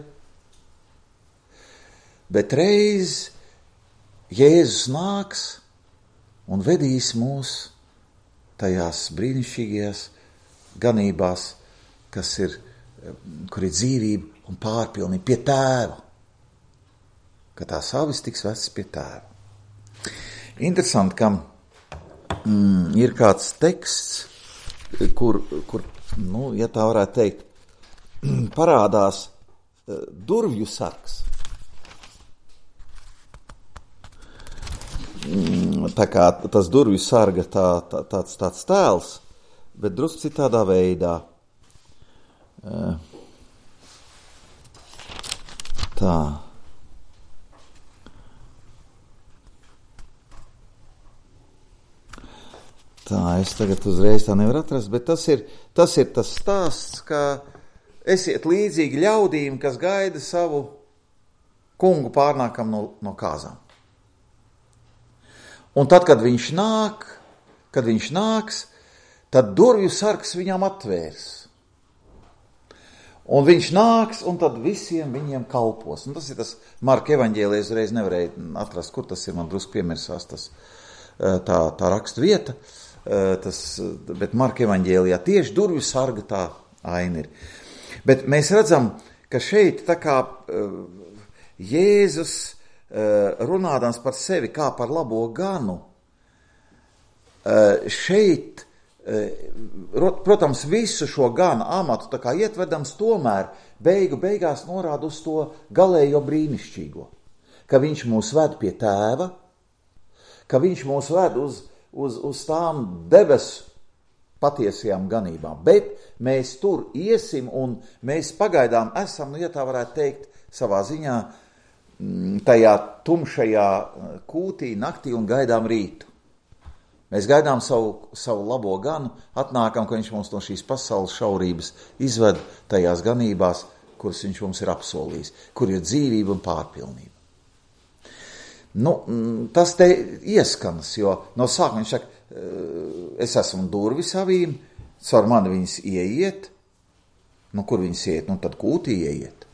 Bet reiz Jēzus nāks un vedīs mūs tajās brīnišķīgajās ganībās, kas ir, kur ir dzīvība un pārpilnība pie tēva, ka tās avis tiks vestas pie tēva. Interesanti, ka mm, ir kāds teksts, kur, kur, nu, ja tā varētu teikt, parādās durvju sargs. Tā kā tas durvju sarga tā, tā, tāds, tāds tēls, bet drusku citādā veidā. Tā. Tā, es tagad uzreiz tā nevaru atrast, bet tas ir tas, ir tas stāsts, ka esiet līdzīgi ļaudīm, kas gaida savu kungu pārnākam no, no kāzām. Un tad, kad viņš nāk, kad viņš nāks, tad durvju sargs viņam atvērs. Un viņš nāks, un tad visiem viņiem kalpos. Un tas ir tas Marka evaņģēlijā, uzreiz nevarēja atrast, kur tas ir, man drusku piemirsās tas, tā, tā rakstu vieta, tas, bet Marka evaņģēlijā tieši durvju sarga tā aina ir. Bet mēs redzam, ka šeit tā kā Jēzus runādams par sevi kā par labo ganu, šeit, protams, visu šo gana amatu tā kā ietvedams, tomēr beigu beigās norāda uz to galējo brīnišķīgo, ka viņš mūs ved pie tēva, ka viņš mūs ved uz, uz, uz tām debesu patiesajām ganībām, bet mēs tur iesim un mēs pagaidām esam, nu, ja tā varētu teikt, savā ziņā tajā tumšajā kūtī naktī un gaidām rītu. Mēs gaidām savu, savu labo ganu, atnākam, ka viņš mums no šīs pasaules šaurības izved tajās ganībās, kuras viņš mums ir apsolījis, kur ir dzīvība un pārpilnība. Nu, tas te ieskanas, jo no sākuma viņš saka, es esmu durvis avīm, caur mani viņas ieiet, nu, kur viņas ieiet, nu, tad kūtī ieiet.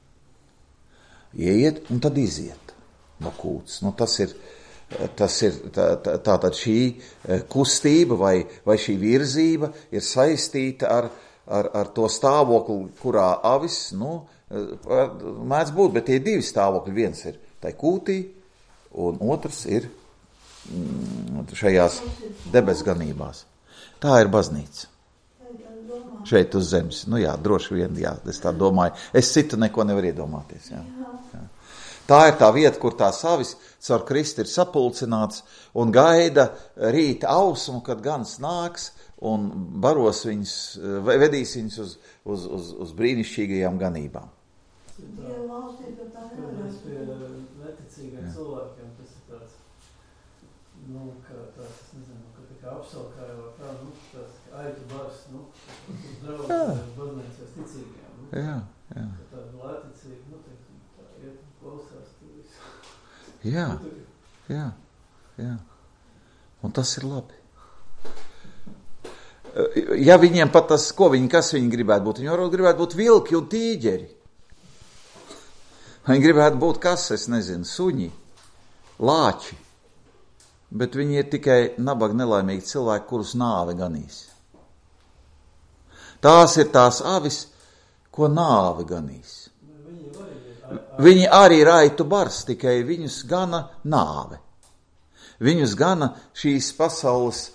Ieiet un tad iziet no kūts. Nu, tas ir, tas ir tā, tā, tātad šī kustība vai, vai šī virzība ir saistīta ar, ar, ar to stāvokli, kurā avis, nu, mēdz būt, bet tie divi stāvokļi, viens ir tai kūtī un otrs ir šajās debesganībās. Tā ir baznīca. Šeit uz zemes. Nu jā, droši vien, jā, es tā domāju. Es citu neko nevaru iedomāties. Jā. Jā. Tā ir tā vieta, kur tās avis caur Kristu ir sapulcināts un gaida rīta ausumu, kad gans nāks un baros viņus, vedīs viņus uz, uz, uz, uz brīnišķīgajām ganībām. Mēs pie neticīgiem cilvēkiem, tas ir tāds, nu, kā tāds, es nezinu, ka tā kā apsaukāja vai kā, nu, tāds kā aitu bars, nu, uz draudz, baznīcās ticīgiem, nu, jā, jā. ka tāda lēticīga, nu, teiksim, tā iet un klausās tu visu. Jā, jā, jā. Un tas ir labi. Ja viņiem pat tas, ko viņi, kas viņi gribētu būt, viņi varbūt gribētu būt vilki un tīģeri. Viņi gribētu būt kas, es nezinu, suņi, lāči, bet viņi ir tikai nabaga nelaimīgi cilvēki, kurus nāve ganīs. Tās ir tās avis, ko nāve ganīs. Viņi var iet viņi arī ir aitu bars, tikai viņus gana nāve. Viņus gana šīs pasaules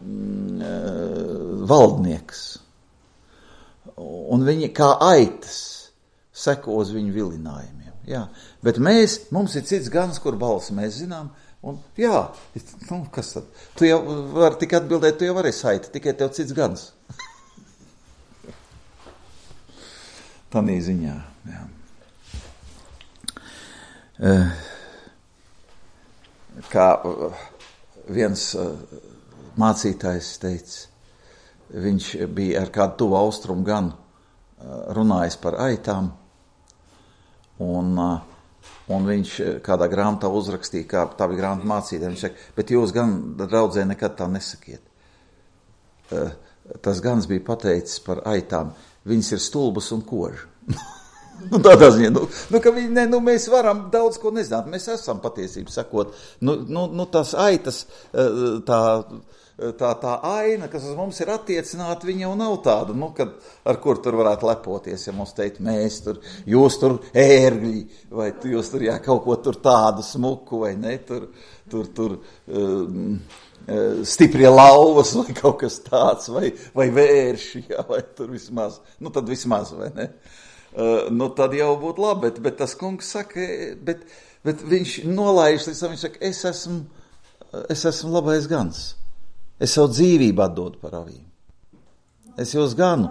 mm, valdnieks. Un viņi kā aitas seko uz viņu vilinājumiem. Jā. Bet mēs, mums ir cits gans, kur balss mēs zinām. Un jā, nu, kas tad? Tu jau vari tik atbildēt, tu jau vari saiti, tikai tev cits gans. Tanī ziņā, jā. Kā viens mācītājs teica, viņš bija ar kādu tuvu austrumu ganu runājis par aitām, un, un viņš kādā grāmatā uzrakstīja, kā tā bija grāmata mācītāja, viņš saka, bet jūs gan draudzē nekad tā nesakiet. Tas gans bija pateicis par aitām, viņas ir stulbas un koži. Nu, tādā ziņā, nu, nu, ka viņi, ne, nu, mēs varam daudz ko nezināt, mēs esam patiesību sakot, nu, nu, nu tās aitas, tā, tā, tā aina, kas uz mums ir attiecināta, viņa jau nav tāda, nu, kad, ar kur tur varētu lepoties, ja mums teikt, mēs tur, jūs tur ērgļi, vai jūs tur, jā, kaut ko tur tādu smuku, vai ne, tur, tur, tur, um, stiprie lauvas, vai kaut kas tāds, vai, vai vērši, jā, vai tur vismaz, nu, tad vismaz, vai ne. Uh, nu, tad jau būtu labi, bet, bet tas kungs saka, bet, bet viņš nolaiž, viņš saka, es esmu, es esmu labais gans. Es savu dzīvību atdodu par avīm. Es jūs ganu.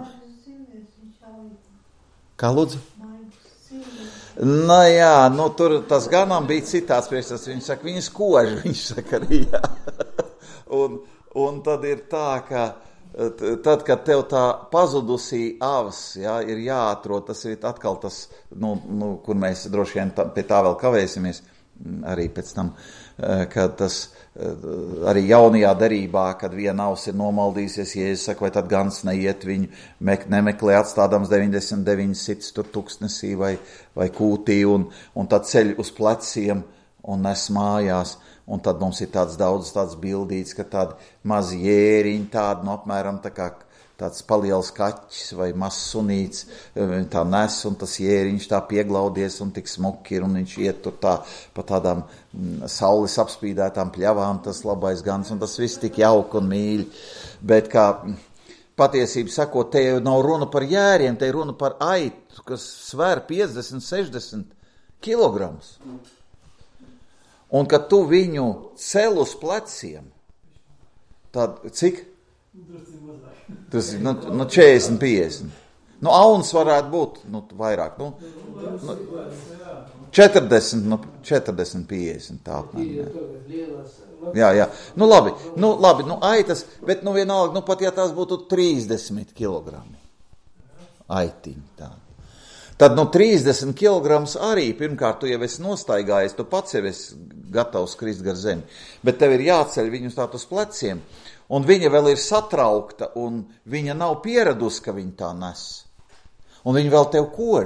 Kā lūdzu? Nu jā, nu tur tas ganam bija citāds priekšstats, viņš saka, viņas koži, viņš saka arī, jā. un, un tad ir tā, ka tad, kad tev tā pazudusī avs, jā, ir jāatrod, tas ir atkal tas, nu, nu, kur mēs droši vien tā, pie tā vēl kavēsimies, arī pēc tam, kad tas arī jaunajā derībā, kad viena avs ir nomaldījusies, Jēzus saka, vai tad gans neiet viņu, mek, nemeklē atstādams deviņdesmit deviņas sits tur tuksnesī vai, vai kūtī, un, un tad ceļ uz pleciem un nes mājās. Un tad mums ir tāds daudz tāds bildīts, ka tādi mazi jēriņi, tādi, nu, apmēram tā kā tāds paliels kaķis vai mazs sunīts, tā nes, un tas jēriņš tā pieglaudies un tik smuki ir, un viņš iet tur tā pa tādām saules apspīdētām pļavām, tas labais gans, un tas viss tik jauki un mīļi. Bet kā patiesību sakot, te jau nav runa par jēriem, te ir runa par aitu, kas svēr piecdesmit sešdesmit kilogramus. Un, kad tu viņu cel uz pleciem, tad cik? Tas ir nu, nu četrdesmit piecdesmit. Nu, auns varētu būt nu, vairāk. Nu, nu, četrdesmit, nu, četrdesmit piecdesmit. Tā, jā, jā. Nu, labi, nu, labi, nu, aitas, bet, nu, vienalga, nu, pat ja tās būtu trīsdesmit kilogrami. Aitiņi tā. Tad, nu, trīsdesmit kilograms arī, pirmkārt, tu jau esi nostaigājies, tu pats jau esi gatavs krist gar zemi, bet tev ir jāceļ viņus tā uz pleciem, un viņa vēl ir satraukta, un viņa nav pieradusi, ka viņa tā nes. Un viņa vēl tev kož.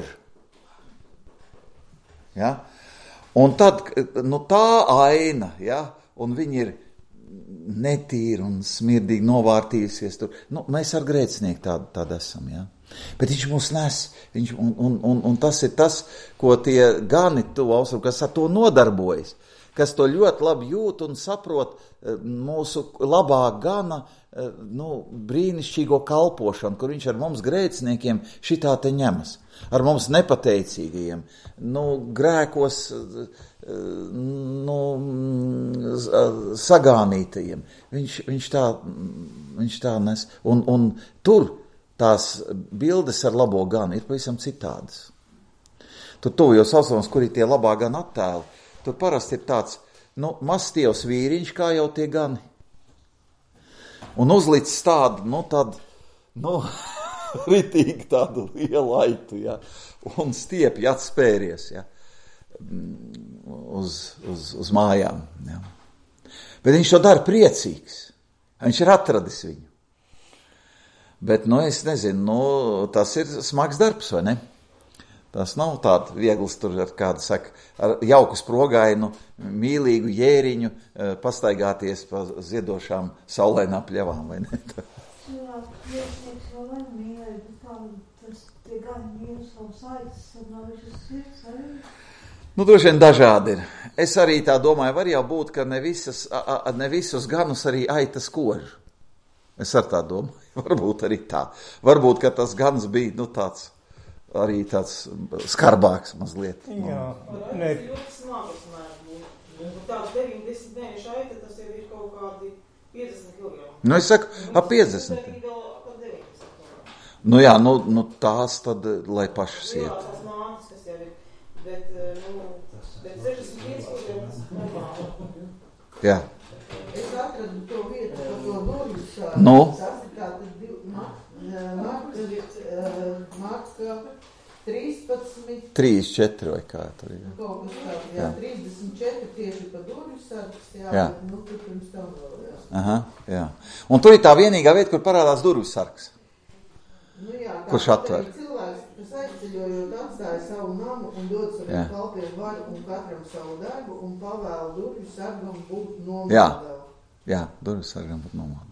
Ja? Un tad, nu, tā aina, ja? Un viņa ir netīra un smirdīgi novārtījusies tur. Nu, mēs ar grēcinieku tādu, tādu esam, ja? Bet viņš mūs nes, viņš, un, un, un, un tas ir tas, ko tie gani tuvu austrumu, kas ar to nodarbojas, kas to ļoti labi jūt un saprot mūsu labā gana, nu, brīnišķīgo kalpošanu, kur viņš ar mums grēciniekiem šitā te ņemas, ar mums nepateicīgajiem, nu, grēkos, nu, sagānītajiem. Viņš, viņš, tā, viņš tā nes, un, un tur tās bildes ar labo ganu ir pavisam citādas. Tur tuvajos austrumos, kur ir tie labā gana attēli, tur parasti ir tāds, nu, mazstievs vīriņš, kā jau tie gani. Un uzlicis tādu, nu, tādu, nu, ritīgi tādu lielu aitu, ja, un stiepji atspēries, ja, uz, uz, uz mājām, ja. Bet viņš to dara priecīgs. Viņš ir atradis viņu. Bet, nu, es nezinu, nu, tas ir smags darbs, vai ne? Tas nav tāds viegls tur ar kādu, saka, ar jauku sprogainu, mīlīgu jēriņu pastaigāties pa ziedošām saulēnām pļavām, vai ne? Jā, priecīgs vēl ir mīlīgi, bet kā tas tie gani ir savus aitas, un nav viņš uz sirds arī. Nu, droši vien dažādi ir. Es arī tā domāju, var jau būt, ka ne, visas, a, a, ne visus ganus arī aitas kož. Es ar tā domāju, varbūt arī tā. Varbūt, ka tas gans bija, nu, tāds, arī tāds skarbāks mazliet. Jā. Ne. Tas ir ļoti smagas mērķi. Tāds deviņdesmit mēnešu aita, tas jau ir kaut kādi piecdesmit kilogrami. Nu, es saku, ap piecdesmit. Nu jā, nu, nu tās tad, lai pašas iet. Jā, tās mātes, kas jau ir. Bet, nu, bet sešdesmit pieci kilogrami tas ir normāli. Jā. Es atradu to vietu, par to durvis sāru. Nu? Marka trīspadsmit. trīs, četri vai kā tur ir. Kaut kas tāds, jā, trīsdesmit četri tieši par durvis sārs, jā, jā. Bet, nu, tur pirms tam vēl, jā. Aha, jā. Un tur ir tā vienīgā vieta, kur parādās durvis sargs. Nu jā, tā kurš atver? Cilvēks, kas aizceļojot, atstāja savu namu un dod saviem kalpiem varu un katram savu darbu un pavēl durvis sargam būt nomodā. Jā, jā, durvis sargam būt nomodā.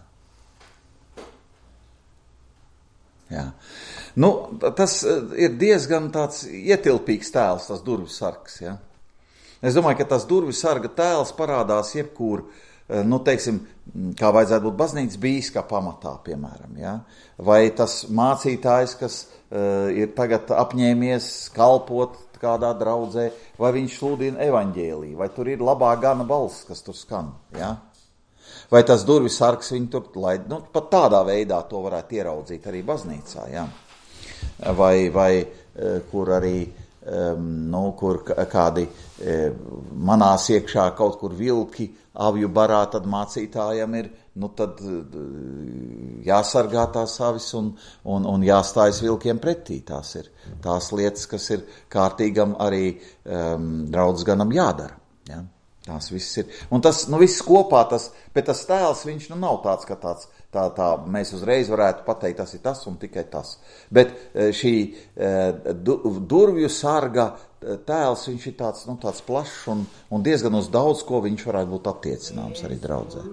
Jā. Nu, tas ir diezgan tāds ietilpīgs tēls, tas durvis sargs, ja. Es domāju, ka tas durvis sarga tēls parādās jebkur, nu, teiksim, kā vajadzētu būt baznīcas bīskapa pamatā, piemēram, ja? Vai tas mācītājs, kas uh, ir tagad apņēmies kalpot kādā draudzē, vai viņš sludina evaņģēliju, vai tur ir labā gana balss, kas tur skan, ja? Vai tas durvis sargs viņu tur, lai, nu, pat tādā veidā to varētu ieraudzīt arī baznīcā, ja? Vai, vai uh, kur arī Um, nu, kur kādi e, manās iekšā kaut kur vilki avju barā, tad mācītājam ir, nu tad jāsargā tās avis un, un, un jāstājas vilkiem pretī. Tās ir tās lietas, kas ir kārtīgam arī um, draudzganam jādara. Ja? Tās viss ir. Un tas, nu viss kopā, tas, bet tas tēls, viņš nu nav tāds, ka tāds, tā, tā mēs uzreiz varētu pateikt, tas ir tas un tikai tas. Bet šī du, durvju sarga tēls, viņš ir tāds, nu, tāds plašs un, un diezgan uz daudz, ko viņš varētu būt attiecināms arī draudzē.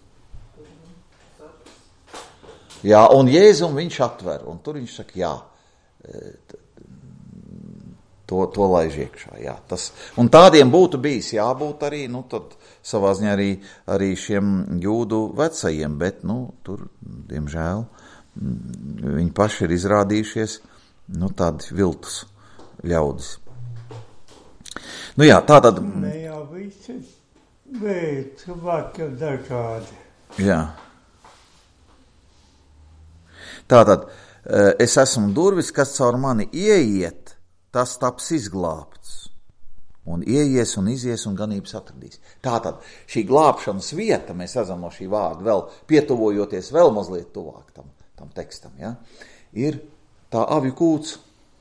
Jā, un Jēzum viņš atver, un tur viņš saka, jā, to, to laiž iekšā, jā. Tas, un tādiem būtu bijis jābūt arī, nu, tad savā ziņā arī, arī šiem jūdu vecajiem, bet, nu, tur, diemžēl, viņi paši ir izrādījušies, nu, tādi viltus ļaudis. Nu jā, tātad... Ne jau visi, bet cilvēki jau dažādi. Jā. Tātad, es esmu durvis, kas caur mani ieiet, tas taps izglābts. Un ieies un izies un ganības atradīs. Tātad šī glābšanas vieta, mēs redzam no šī vārda, vēl pietuvojoties vēl mazliet tuvāk tam, tam tekstam, ja, ir tā avju kūts.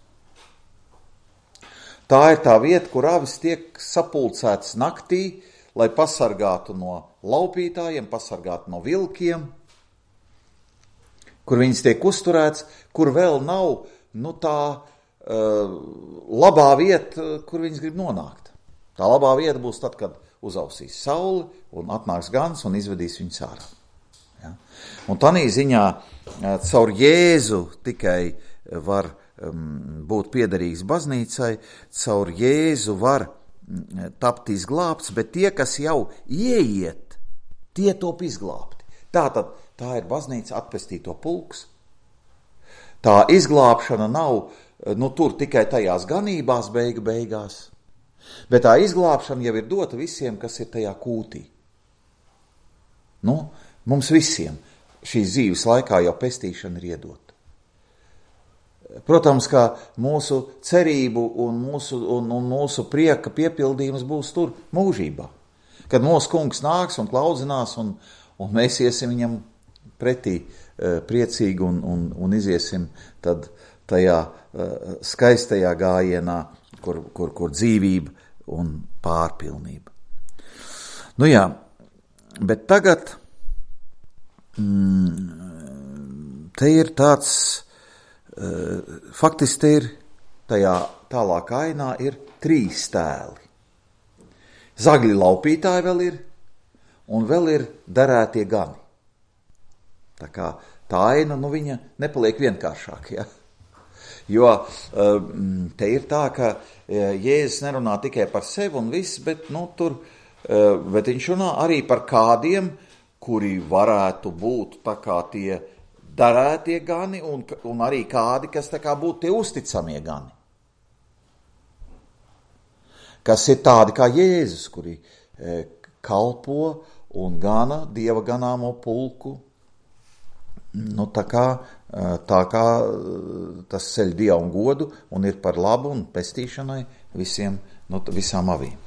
Tā ir tā vieta, kur avis tiek sapulcētas naktī, lai pasargātu no laupītājiem, pasargātu no vilkiem, kur viņas tiek uzturēts, kur vēl nav, nu tā, Uh, labā vieta, kur viņas grib nonākt. Tā labā vieta būs tad, kad uzausīs sauli un atnāks gans un izvedīs viņus ārā. Ja? Un tanī ziņā uh, caur Jēzu tikai var um, būt piederīgs baznīcai, caur Jēzu var um, tapt izglābts, bet tie, kas jau ieiet, tie top izglābti. Tātad tā ir baznīca atpestīto pulks. Tā izglābšana nav nu, tur tikai tajās ganībās beiga beigās, bet tā izglābšana jau ir dota visiem, kas ir tajā kūtī. Nu, mums visiem šīs dzīves laikā jau pestīšana ir iedota. Protams, ka mūsu cerību un mūsu, un, un mūsu prieka piepildījums būs tur mūžībā, kad mūsu kungs nāks un klaudzinās, un, un mēs iesim viņam pretī priecīgi un, un, un iziesim tad tajā uh, skaistajā gājienā, kur, kur, kur dzīvība un pārpilnība. Nu jā, bet tagad mm, te ir tāds, uh, faktiski te ir tajā tālāk ainā ir trīs tēli. Zagļi laupītāji vēl ir, un vēl ir derētie gani. Tā kā tā aina, nu viņa nepaliek vienkāršāk, ja? Jo te ir tā, ka Jēzus nerunā tikai par sevi un viss, bet, nu, tur, bet viņš runā arī par kādiem, kuri varētu būt tā kā tie darētie gani un, un arī kādi, kas tā kā būtu tie uzticamie gani. Kas ir tādi kā Jēzus, kuri kalpo un gana Dieva ganāmo pulku. Nu, tā kā, tā kā tas ceļ Dievu godu un ir par labu un pestīšanai visiem, nu, visām avīm.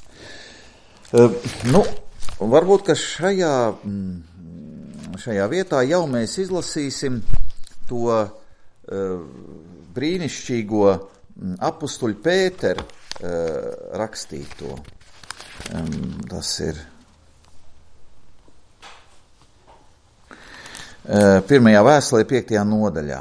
Nu, varbūt, ka šajā, šajā vietā jau mēs izlasīsim to brīnišķīgo apustuļu Pēteru rakstīto. Tas ir pirmajā vēstulē piektajā nodaļā.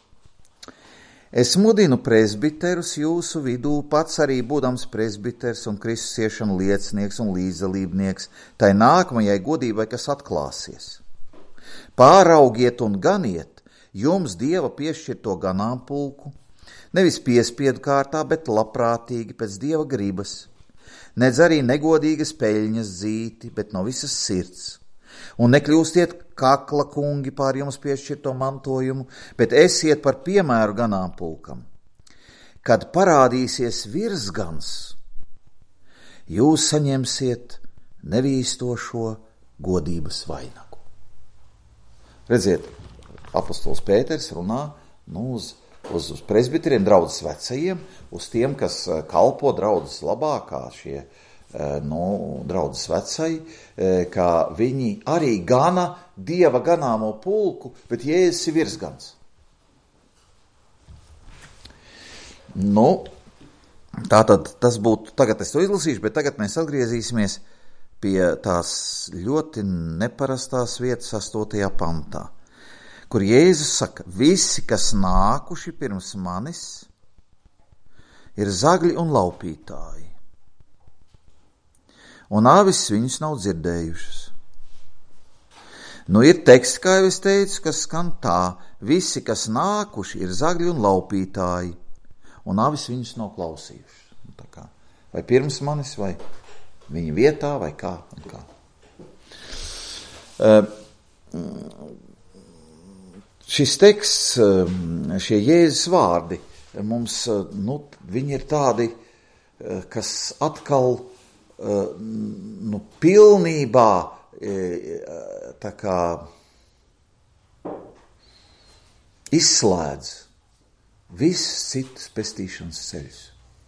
Es mudinu presbiterus jūsu vidū, pats arī būdams presbiters un Kristus ciešanu liecinieks un līdzdalībnieks, tai nākamajai godībai, kas atklāsies. Pāraugiet un ganiet jums Dieva piešķirto ganāmpulku, nevis piespiedu kārtā, bet labprātīgi pēc Dieva gribas, nedz arī negodīgas peļņas dzīti, bet no visas sirds. Un nekļūstiet kakla kungi pār jums piešķirto mantojumu, bet esiet par piemēru ganāmpulkam. Kad parādīsies virsgans, jūs saņemsiet nevīstošo godības vainagu. Redziet, apostols Pēters runā nu, uz, uz, uz presbiteriem, draudzes vecajiem, uz tiem, kas kalpo draudzes labā, kā šie nu, draudzes vecai, ka viņi arī gana Dieva ganāmo pulku, bet Jēzus ir virsgans. Nu, tātad tas būtu, tagad es to izlasīšu, bet tagad mēs atgriezīsimies pie tās ļoti neparastās vietas astotajā pantā, kur Jēzus saka, visi, kas nākuši pirms manis, ir zagļi un laupītāji. Un āvis viņus nav dzirdējušas. Nu, ir teksts, kā jau es teicu, kas skan tā, visi, kas nākuši, ir zagļi un laupītāji, un āvis viņus nav klausījušas. Tā kā, vai pirms manis, vai viņa vietā, vai kā, un kā. Uh, šis teksts, šie Jēzus vārdi, mums, nu, viņi ir tādi, kas atkal nu, pilnībā tā kā izslēdz visas citas pestīšanas ceļus.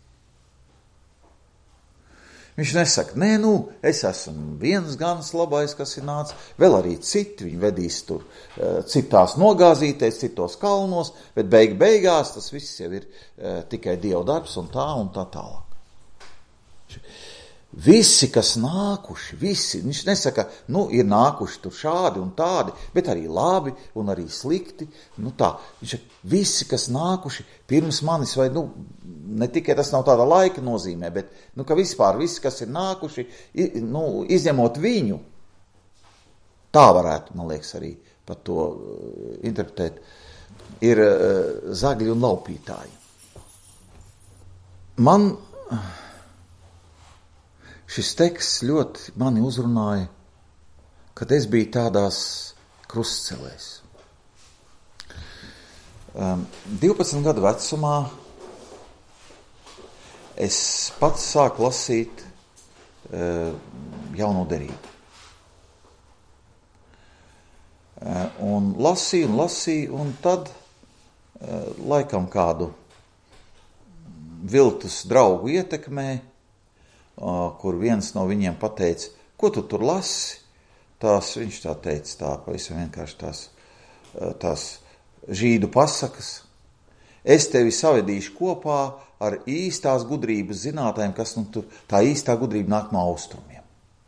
Viņš nesaka, nē, nu, es esmu viens gans labais, kas ir nācis, vēl arī citi, viņi vedīs tur citās nogāzīties, citos kalnos, bet beig beigās tas viss jau ir tikai Dieva darbs un tā un tā tālāk. Visi, kas nākuši, visi, viņš nesaka, nu, ir nākuši tur šādi un tādi, bet arī labi un arī slikti, nu tā, viņš saka, visi, kas nākuši pirms manis, vai, nu, ne tikai tas nav tāda laika nozīmē, bet, nu, ka vispār visi, kas ir nākuši, nu, izņemot viņu, tā varētu, man liekas, arī par to interpretēt, ir uh, zagļi un laupītāji. Man šis teksts ļoti mani uzrunāja, kad es biju tādās krustcelēs. Um, divpadsmit gadu vecumā es pats sāku lasīt uh, jauno derību. Uh, un lasīju un lasīju, un tad uh, laikam kādu viltus draugu ietekmē, kur viens no viņiem pateica, ko tu tur lasi? Tās, viņš tā teica, tā pavisam vienkārši tās, tās žīdu pasakas. Es tevi savedīšu kopā ar īstās gudrības zinātājiem, kas nu tur, tā īstā gudrība nāk no austrumiem.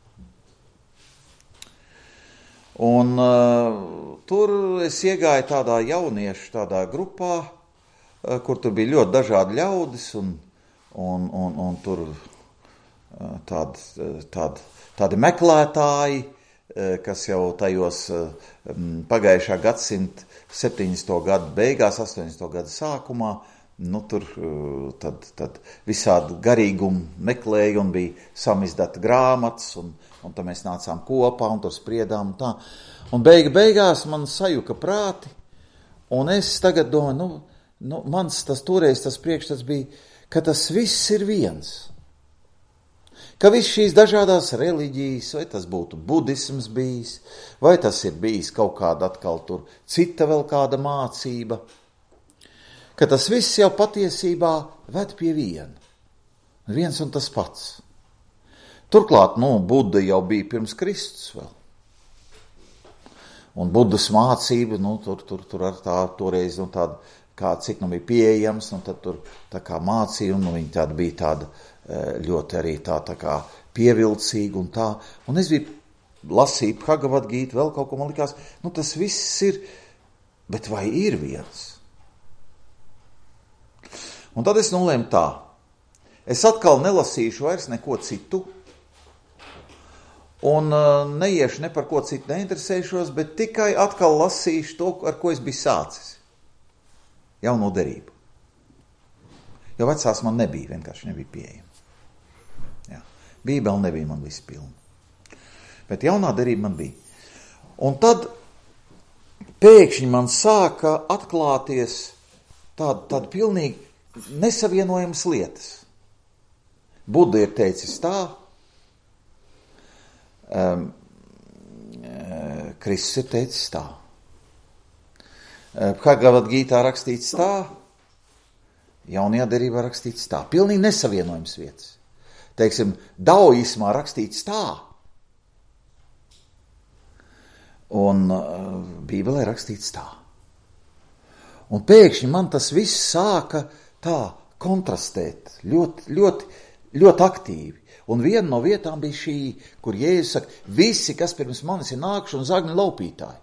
Un uh, tur es iegāju tādā jauniešu tādā grupā, uh, kur tur bija ļoti dažādi ļaudis un, un, un, un tur Tādi, tādi, tādi meklētāji, kas jau tajos pagājušā gadsimta septiņdesmito gadu beigās, astoņdesmito gadu sākumā nu, tur tad, tad visādi garīgumu meklēju un bija samizdata grāmatas, un, un tad mēs nācām kopā un tur spriedām un tā. Un beiga beigās man sajuka prāti, un es tagad domāju, nu, nu mans tas toreiz tas priekšstats bija, ka tas viss ir viens. Ka viss šīs dažādās reliģijas, vai tas būtu budisms bijis, vai tas ir bijis kaut kāda atkal tur cita vēl kāda mācība, ka tas viss jau patiesībā ved pie viena. Viens un tas pats. Turklāt, nu, Buda jau bija pirms Kristus vēl. Un Budas mācība, nu, tur, tur, tur ar tā toreiz, nu, tāda, kā cik nu bija pieejams, nu, tad tur tā kā mācīja, un nu, viņa tāda bija tāda ļoti arī tā, tā kā pievilcīga un tā. Un es biju lasīju Bhagavad Gītu, vēl kaut ko man likās, nu, tas viss ir, bet vai ir viens? Un tad es nolēmu tā. Es atkal nelasīšu vairs neko citu, un uh, neiešu ne par ko citu neinteresēšos, bet tikai atkal lasīšu to, ar ko es biju sācis. Jauno derību. Jo vecās man nebija, vienkārši nebija pieejama. Jā. Bībele nebija man viss pilna. Bet jaunā derība man bija. Un tad pēkšņi man sāka atklāties tāda, tāda pilnīgi nesavienojamas lietas. Buda ir teicis tā, um, Kristus ir teicis tā. Bhagavad Gītā rakstīts tā, jaunajā derībā rakstīts tā. Pilnīgi nesavienojams vietas. Teiksim, daoismā rakstīts tā. Un uh, Bībelē rakstīts tā. Un pēkšņi man tas viss sāka tā kontrastēt, ļoti, ļoti, ļoti aktīvi. Un viena no vietām bija šī, kur Jēzus saka, visi, kas pirms manis ir nākuši un zagļu laupītāji.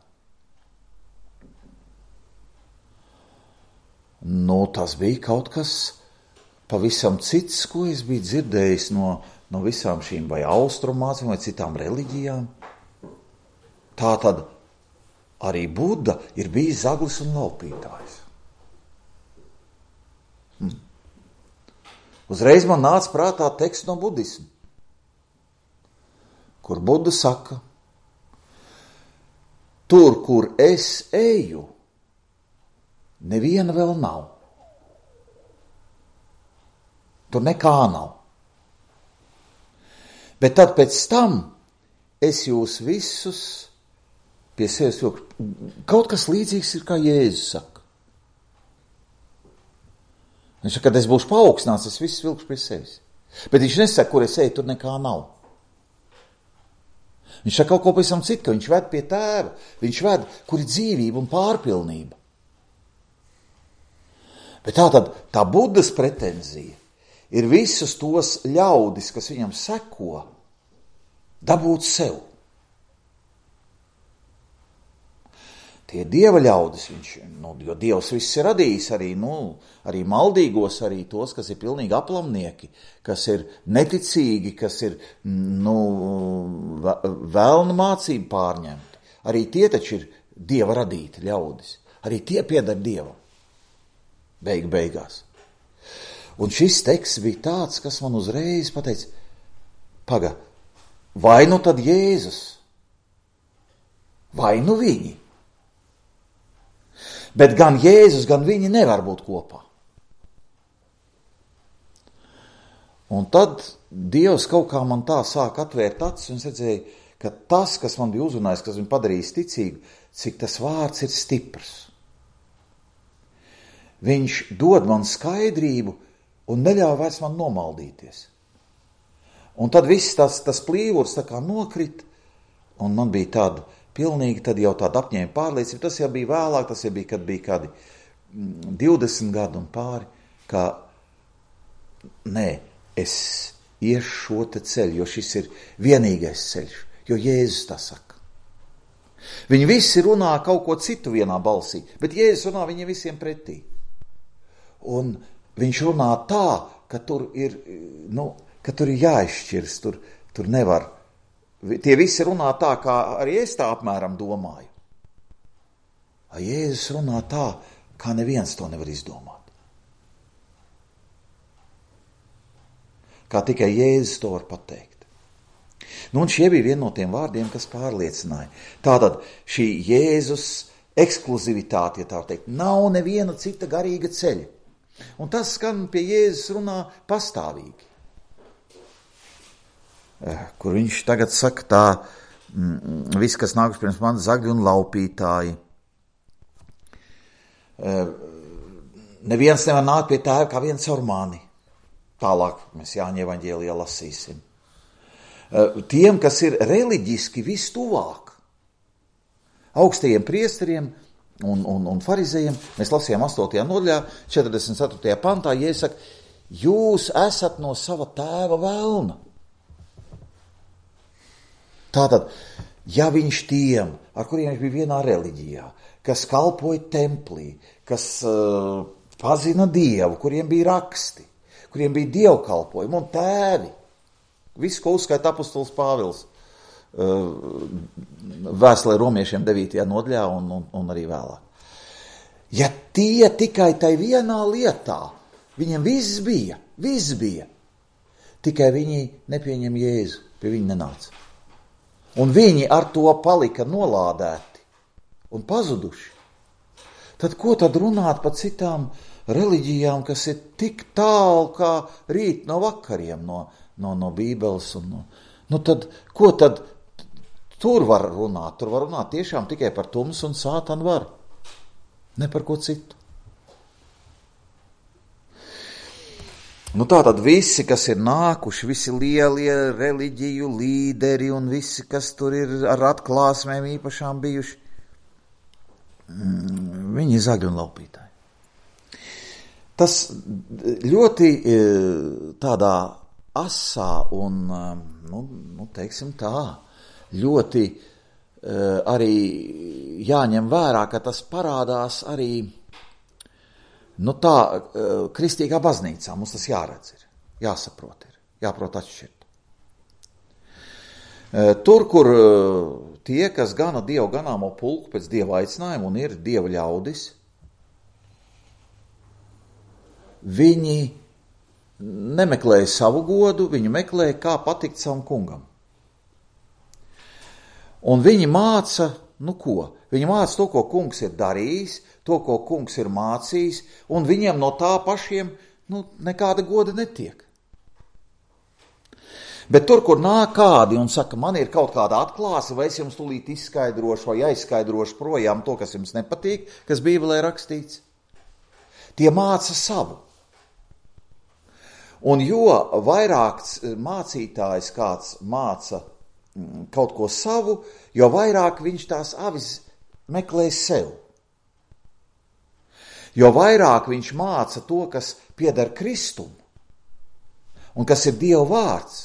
Nu, tas bija kaut kas pavisam cits, ko es biju dzirdējis no, no visām šīm vai austrumācijām vai citām reliģijām. Tā tad arī Buda ir bijis zaglis un laupītājs. Hmm. Uzreiz man nāca prātā teksts no budismu, kur Buda saka, tur, kur es eju, neviena vēl nav. Tur nekā nav. Bet tad pēc tam es jūs visus pie sevis vilkšu. Kaut kas līdzīgs ir, kā Jēzus saka. Viņš saka, kad es būšu paaugstināts, es visus vilkšu pie sevis. Bet viņš nesaka, kur es eju, tur nekā nav. Viņš saka kaut ko pavisam citu, ka viņš ved pie tēva. Viņš ved, kur ir dzīvība un pārpilnība. Bet tā tad tā Budas pretenzija ir visus tos ļaudis, kas viņam seko, dabūt sev. Tie dieva ļaudis, viņš, nu, jo Dievs viss ir radījis, arī, nu, arī maldīgos, arī tos, kas ir pilnīgi aplamnieki, kas ir neticīgi, kas ir, nu, vēlna mācība pārņemti. Arī tie taču ir Dieva radīti ļaudis. Arī tie pieder Dievam. Beigu beigās. Un šis teksts bija tāds, kas man uzreiz pateica, paga, vai nu tad Jēzus, vai nu viņi. Bet gan Jēzus, gan viņi nevar būt kopā. Un tad Dievs kaut kā man tā sāk atvērt acis, un es redzēju, ka tas, kas man bija uzrunājis, kas man padarījis ticīgu, cik tas vārds ir stiprs. Viņš dod man skaidrību un neļauj vairs man nomaldīties. Un tad viss tas, tas plīvurs tā kā nokrit, un man bija tāda pilnīgi, tad jau tāda apņēma pārliecība. Tas jau bija vēlāk, tas jau bija, kad bija kādi divdesmit gadu un pāri, kā, nē, es iešu šo te ceļu, jo šis ir vienīgais ceļš, jo Jēzus tā saka. Viņi visi runā kaut ko citu vienā balsī, bet Jēzus runā viņiem visiem pretī. Un viņš runā tā, ka tur ir, nu, ka tur ir jāizšķirs, tur, tur nevar. Tie visi runā tā, kā arī es tā apmēram domāju. A Jēzus runā tā, kā neviens to nevar izdomāt. kā tikai Jēzus to var pateikt. Nu, un šie bija viena no tiem vārdiem, kas pārliecināja. Tātad šī Jēzus ekskluzivitāte, ja tā teikt, nav neviena cita garīga ceļa. Un tas skan pie Jēzus runā pastāvīgi. Kur viņš tagad saka tā, mm, viss, kas nākuši pirms manis zagļi un laupītāji. Neviens nevar nākt pie tēva kā viens caur mani. Tālāk mēs Jāņa evaņģēlijā lasīsim. Tiem, kas ir reliģiski vistuvāk, augstajiem priesteriem un, un, un farizējiem, mēs lasījām astotajā nodaļā, četrdesmit ceturtajā pantā, Jēzus saka, jūs esat no sava tēva velna. Tātad, ja viņš tiem, ar kuriem viņš bija vienā reliģijā, kas kalpoja templī, kas uh, pazina Dievu, kuriem bija raksti, kuriem bija dievkalpojumi un tēvi, visu, ko uzskaita apostols Pāvils, uh, vēstulē romiešiem devītajā nodaļā un, un, un arī vēlāk. Ja tie tikai tai vienā lietā, viņiem viss bija, viss bija, tikai viņi nepieņem Jēzu, pie viņi nenāca. Un viņi ar to palika nolādēti un pazuduši. Tad ko tad runāt par citām reliģijām, kas ir tik tālu kā rīt no vakariem no, no, no Bībeles? Un no, nu tad, ko tad tur var runāt? Tur var runāt tiešām tikai par tumsu un sātanu varu. Ne par ko citu. Nu tā tad visi, kas ir nākuši, visi lielie reliģiju līderi un visi, kas tur ir ar atklāsmēm īpašām bijuši, viņi ir zagļi un laupītāji. Tas ļoti tādā asā un, nu, nu teiksim tā, ļoti arī jāņem vērā, ka tas parādās arī Nu tā, kristīgā baznīcā mums tas jāredz ir, jāsaprot ir, jāprot atšķirt. Tur, kur tie, kas gana Dievu ganāmo pulku pēc Dieva aicinājuma un ir Dieva ļaudis, viņi nemeklēja savu godu, viņi meklēja, kā patikt savam kungam. Un viņi māca, nu ko? Viņi māca to, ko kungs ir darījis, to, ko kungs ir mācījis, un viņiem no tā pašiem nu, nekāda goda netiek. Bet tur, kur nāk kādi un saka, man ir kaut kāda atklāse, vai es jums tūlīt izskaidrošu vai aizskaidrošu projām to, kas jums nepatīk, kas Bībelē rakstīts, tie māca savu. Un jo vairāk mācītājs kāds māca kaut ko savu, jo vairāk viņš tās avis meklē sev. Jo vairāk viņš māca to, kas pieder Kristum un kas ir Dieva vārds,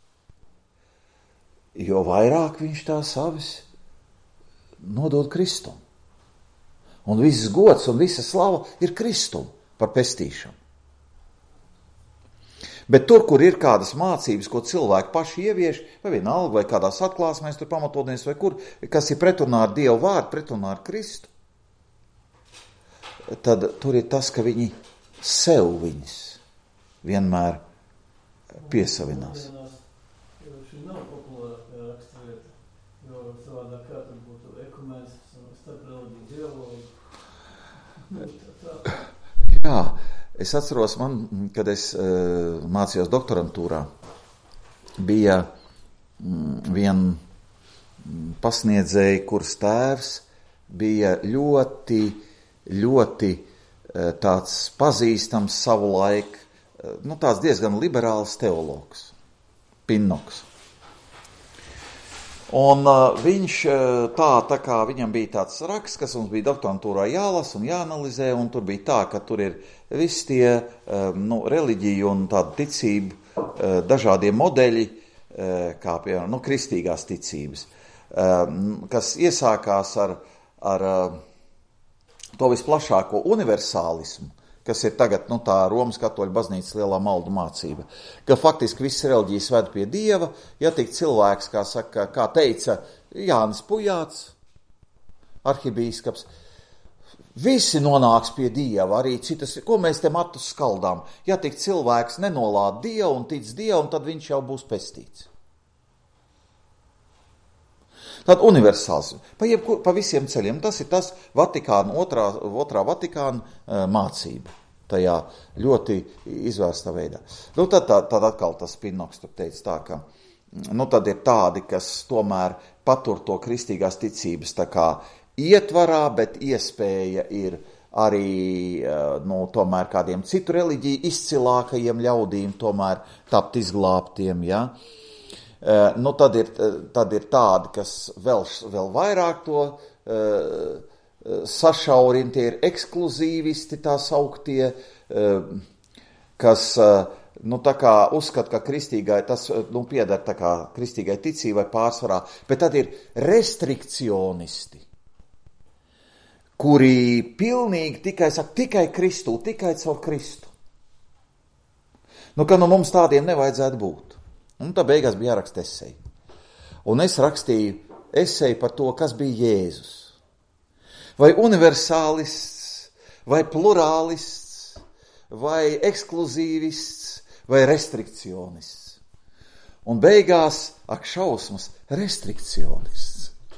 jo vairāk viņš tās avis nodod Kristum. Un viss gods un visa slava ir Kristum par pestīšanu. Bet tur, kur ir kādas mācības, ko cilvēki paši ievieš, vai vienalga, vai kādās atklāsmēs tur pamatotnies, vai kur, kas ir pretrunā ar Dievu vārdu, pretrunā ar Kristu, tad tur ir tas, ka viņi sev viņas vienmēr piesavinās. Šī nav populārākā raksturvieta, jo savādā kā tur būtu ekumenisks un starp reliģiju dialogu. Jā. Es atceros, man, kad es uh, mācījos doktorantūrā, bija mm, vien pasniedzēji, kuras tēvs bija ļoti, ļoti uh, tāds pazīstams savu laiku, uh, nu tāds diezgan liberāls teologs, Pinnoks. Un uh, viņš tā, tā kā viņam bija tāds raksts, kas mums bija doktorantūrā jālasa un jāanalizē, un tur bija tā, ka tur ir visi tie um, nu, reliģiju un tādu ticību uh, dažādie modeļi, uh, kā piemēram, nu, kristīgās ticības, um, kas iesākās ar, ar uh, to visplašāko universālismu, kas ir tagad nu, tā Romas katoļu baznīcas lielā maldu mācība, ka faktiski viss reliģijas ved pie Dieva, ja tik cilvēks, kā, saka, kā teica Jānis Pujāts, arhibīskaps, visi nonāks pie Dieva, arī citas, ko mēs te matus skaldām. Ja tik cilvēks nenolāda Dievu un tic Dievam, tad viņš jau būs pestīts. Tad universāls, pa, jebkur, pa visiem ceļiem, tas ir tas Vatikāna, otrā, otrā Vatikāna uh, mācība, tajā ļoti izvērstā veidā. Nu, tad, tad, tad atkal tas Pinoks tur teica tā, ka, nu, tad ir tādi, kas tomēr patur to kristīgās ticības tā kā ietvarā, bet iespēja ir arī, uh, nu, tomēr kādiem citu reliģiju izcilākajiem ļaudīm tomēr tapt izglābtiem, ja. Uh, nu, tad, ir, tad ir tādi, kas vēl, vēl vairāk to uh, sašaurina, tie ir ekskluzīvisti, tā sauktie, uh, kas uh, nu, tā kā uzskata, ka kristīgai, tas nu, pieder tā kā kristīgai ticībai pārsvarā, bet tad ir restrikcionisti, kuri pilnīgi tikai saka, tikai Kristu, tikai caur Kristu. Nu, ka nu mums tādiem nevajadzētu būt. Un tā beigās bija jāraksta eseja. Un es rakstīju eseju par to, kas bija Jēzus. Vai universālists, vai plurālists, vai ekskluzīvists, vai restrikcionists. Un beigās, ak šausmas, restrikcionists.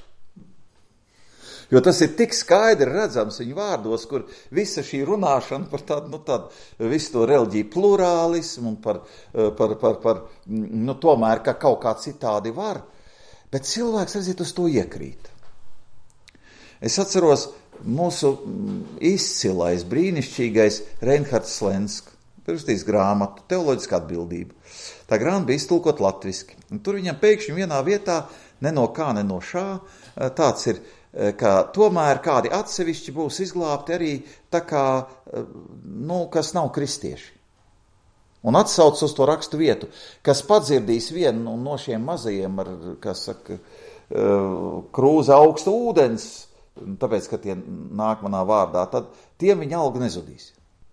Jo tas ir tik skaidri redzams viņu vārdos, kur visa šī runāšana par tādu, nu tādu, visu to reliģiju plurālismu un par, par, par, par, nu tomēr, ka kaut kā citādi var, bet cilvēks, redziet, uz to iekrīt. Es atceros mūsu izcilais, brīnišķīgais Reinhards Slensk, pirmstīs grāmatu, teoloģiska atbildība. Tā grāmata bija iztulkot latviski. Un tur viņam pēkšņi vienā vietā, ne no kā, ne no šā, tāds ir, ka tomēr kādi atsevišķi būs izglābti arī tā kā, nu, kas nav kristieši. Un atsauc uz to rakstu vietu, kas padzirdīs vienu no šiem mazajiem, ar, kas saka, krūza augsta ūdens, tāpēc, ka tie nāk manā vārdā, tad tiem viņa alga nezudīs.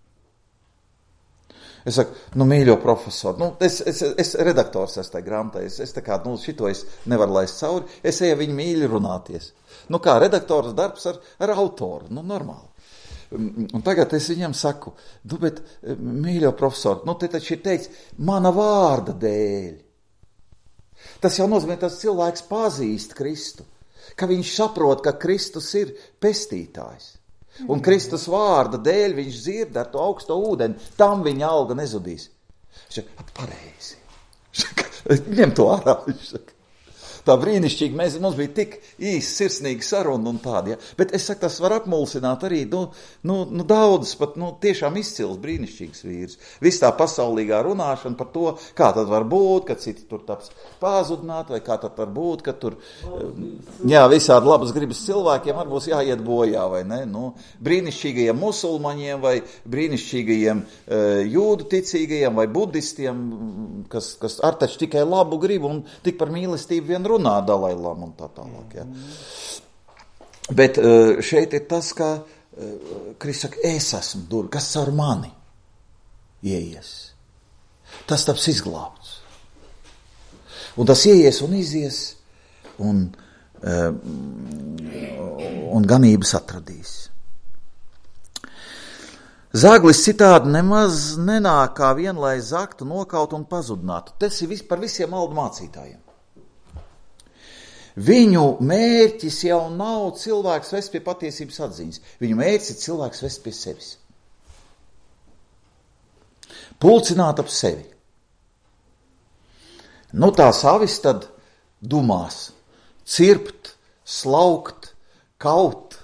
Es saku, nu, mīļo profesori, nu, es, es, es redaktors esmu tajā grāmatā, es, es tā kā, nu, šito es nevaru laist cauri, es eju viņu mīļi runāties. Nu, kā redaktors darbs ar, ar autoru, nu, normāli. Un tagad es viņam saku, nu, bet, mīļo profesori, nu, te taču ir teikts, mana vārda dēļ. Tas jau nozīmē, tas cilvēks pazīst Kristu, ka viņš saprot, ka Kristus ir pestītājs. Un Kristus vārda dēļ viņš dzird ar to augsto ūdeni, tam viņa alga nezudīs. Viņš saka, pareizi. Ņem to ārā, viņš saka. Tā brīnišķīgi, mēs, mums bija tik īsti sirsnīgi saruna un tādi, ja. Bet es saku, tas var apmulsināt arī, nu, nu, nu daudz, pat, nu, tiešām izcils brīnišķīgs vīrs. Viss tā pasaulīgā runāšana par to, kā tad var būt, ka citi tur taps pāzudināt, vai kā tad var būt, ka tur, jā, visādi labas gribas cilvēkiem var būs jāiet bojā, vai ne, nu, brīnišķīgajiem musulmaņiem, vai brīnišķīgajiem e, jūdu ticīgajiem, vai budistiem, kas, kas ar taču tikai labu gribu un tik par mīlestību vien runā Dalailam un tā tālāk, ja. Bet šeit ir tas, ka Kristus saka, es esmu durvis, kas caur mani ieies. Tas taps izglābts. Un tas ieies un izies un, un ganības atradīs. Zaglis citādi nemaz nenāk kā vien, lai zaktu, nokautu un pazudinātu. Tas ir vis, par visiem maldu mācītājiem. Viņu mērķis jau nav cilvēks vest pie patiesības atziņas. Viņu mērķis ir cilvēks vest pie sevis. Pulcināt ap sevi. Nu tās avis tad dumās, cirpt, slaukt, kaut.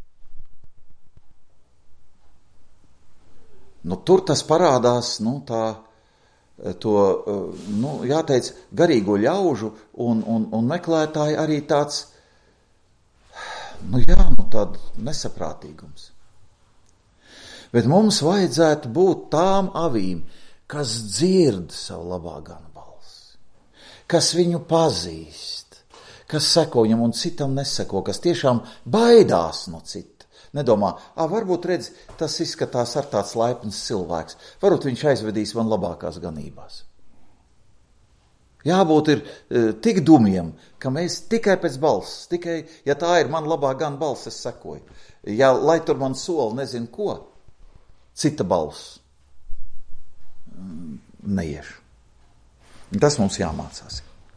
Nu tur tas parādās, nu tā, to, nu, jāteic, garīgo ļaužu un, un, un meklētāji arī tāds, nu jā, nu tāda nesaprātīgums. Bet mums vajadzētu būt tām avīm, kas dzird savu labā gana balsi, kas viņu pazīst, kas seko viņam un citam neseko, kas tiešām baidās no cita. Nedomā, ā, varbūt redz, tas izskatās ar tāds laipns cilvēks, varbūt viņš aizvedīs man labākās ganībās. Jābūt ir uh, tik dumjiem, ka mēs tikai pēc balss, tikai, ja tā ir man labā gan balss, es sekoju. Ja, lai tur man soli nezinu ko, cita balss, neiešu. Tas mums jāmācās.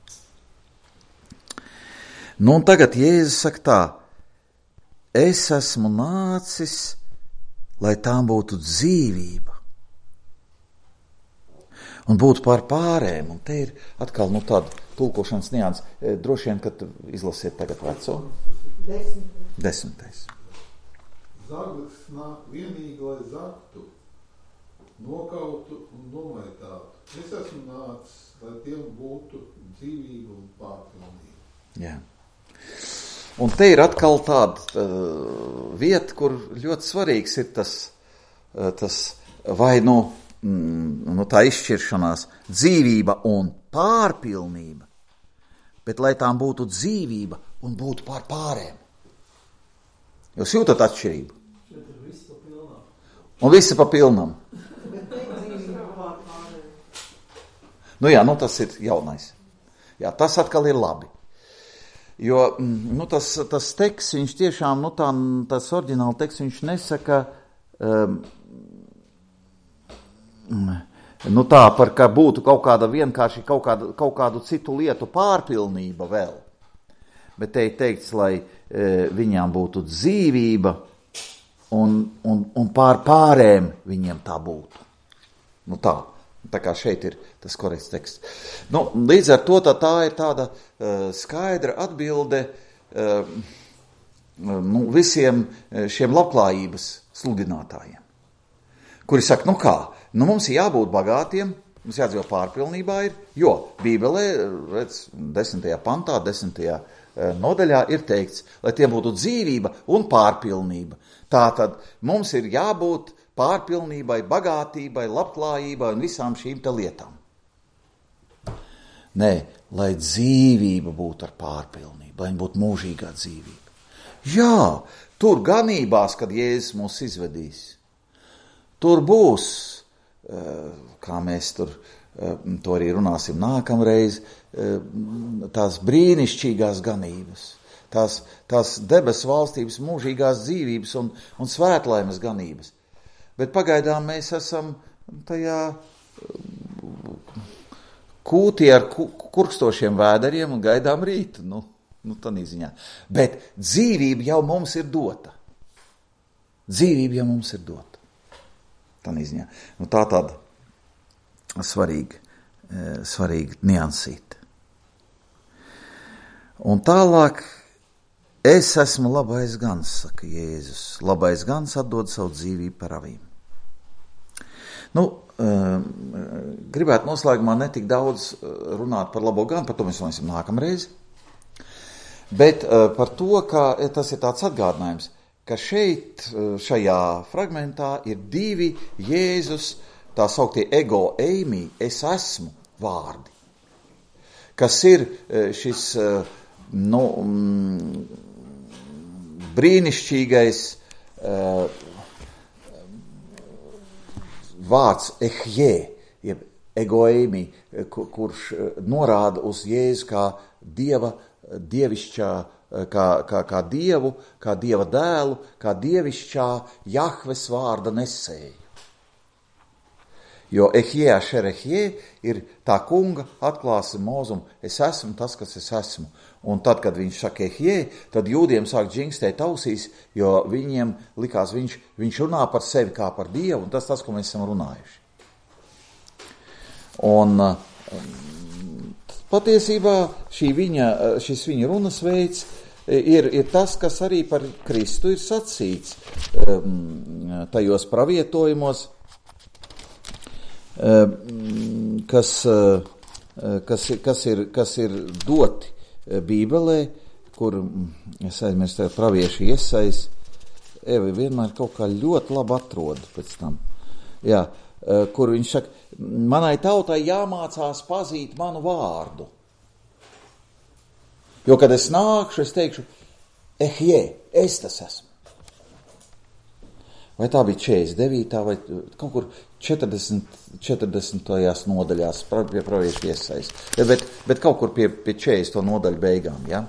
Nu, un tagad Jēzus saka tā, es esmu nācis, lai tām būtu dzīvība. Un būtu pār pārējiem, un te ir atkal nu, tāda tulkošanas nianses. E, droši vien, kad izlasiet tagad veco. Desmitais. Desmitais. Zaglis nāk vienīgi, lai zaktu, nokautu un nomaitātu. Es esmu nācis, lai tiem būtu dzīvība un pārpilnība. Jā. Un te ir atkal tāda uh, vieta, kur ļoti svarīgs ir tas, uh, tas vai nu, mm, nu tā izšķiršanās, dzīvība un pārpilnība, bet lai tām būtu dzīvība un būtu pār pārēm. Jūs jūtat atšķirību? Šeit ir viss pa pilnām. Un visi pa pilnam. Bet ne dzīvība pār pārējiem. Nu jā, nu tas ir jaunais. Jā, tas atkal ir labi. Jo nu, tas, tas teksts, viņš tiešām, nu tā, tas oriģināli teksts, viņš nesaka, um, nu tā, par kā būtu kaut kāda vienkārši kaut, kāda, kaut kādu citu lietu pārpilnība vēl. Bet te ir teikts, lai e, viņām būtu dzīvība un, un, un pār pārēm viņiem tā būtu. Nu tā. Tā kā šeit ir tas korekts teksts. Nu, līdz ar to tā, tā ir tāda uh, skaidra atbilde uh, nu, visiem šiem labklājības sludinātājiem. Kuri saka, nu kā, nu mums ir jābūt bagātiem, mums jādzīvo pārpilnībā ir, jo Bībelē, redz, desmitajā pantā, desmitajā uh, nodaļā ir teikts, lai tiem būtu dzīvība un pārpilnība. Tātad mums ir jābūt pārpilnībai, bagātībai, labklājībai un visām šīm te lietām. Nē, lai dzīvība būtu ar pārpilnību, lai būtu mūžīgā dzīvība. Jā, tur ganībās, kad Jēzus mūs izvedīs, tur būs, kā mēs tur, to arī runāsim nākamreiz, tās brīnišķīgās ganības, tās, tās debesu valstības mūžīgās dzīvības un, un svētlaimes ganības. Bet pagaidām mēs esam tajā kūtī ar kurkstošiem vēderiem un gaidām rītu. Nu, nu tādā ziņā. Bet dzīvība jau mums ir dota. Dzīvība jau mums ir dota. Tādā ziņā. Nu, tā tāda svarīga, svarīga niansīta. Un tālāk, es esmu labais gans, saka Jēzus. Labais gans atdod savu dzīvību par avīm. Nu, gribētu noslēgumā netik daudz runāt par labo ganu, par to mēs runāsim nākamreiz. Bet par to, ka tas ir tāds atgādinājums, ka šeit, šajā fragmentā ir divi Jēzus, tā sauktie ego eimi, es esmu vārdi. Kas ir šis, nu, brīnišķīgais uh, vārds ehjē, jeb egoēmi, kur, kurš norāda uz Jēzu kā dieva, dievišķā, kā, kā, kā dievu, kā dieva dēlu, kā dievišķā Jahves vārda nesēju. Jo ehjē ašer ehjē ir tā kunga atklāsme mūzum, es esmu tas, kas es esmu. Un tad, kad viņš saka ehjē, tad jūdiem sāk džingstēt ausīs, jo viņiem likās, viņš, viņš runā par sevi kā par dievu, un tas tas, ko mēs esam runājuši. Un patiesībā šī viņa, šis viņa runas veids ir, ir tas, kas arī par Kristu ir sacīts tajos pravietojumos, kas, kas, kas, ir, kas ir doti Bībelē, kur, es aizmirstu tagad praviešu Iesais, Evi vienmēr kaut kā ļoti labi atrodu pēc tam. Jā, kur viņš saka, manai tautai jāmācās pazīt manu vārdu. Jo, kad es nākšu, es teikšu, ehjē, es tas esmu. vai tā bija četrdesmit devītā vai kaut kur četrdesmit, četrdesmitajās nodaļās pie praviešu Iesajas. Bet, bet kaut kur pie, pie četrdesmit nodaļu beigām, ja?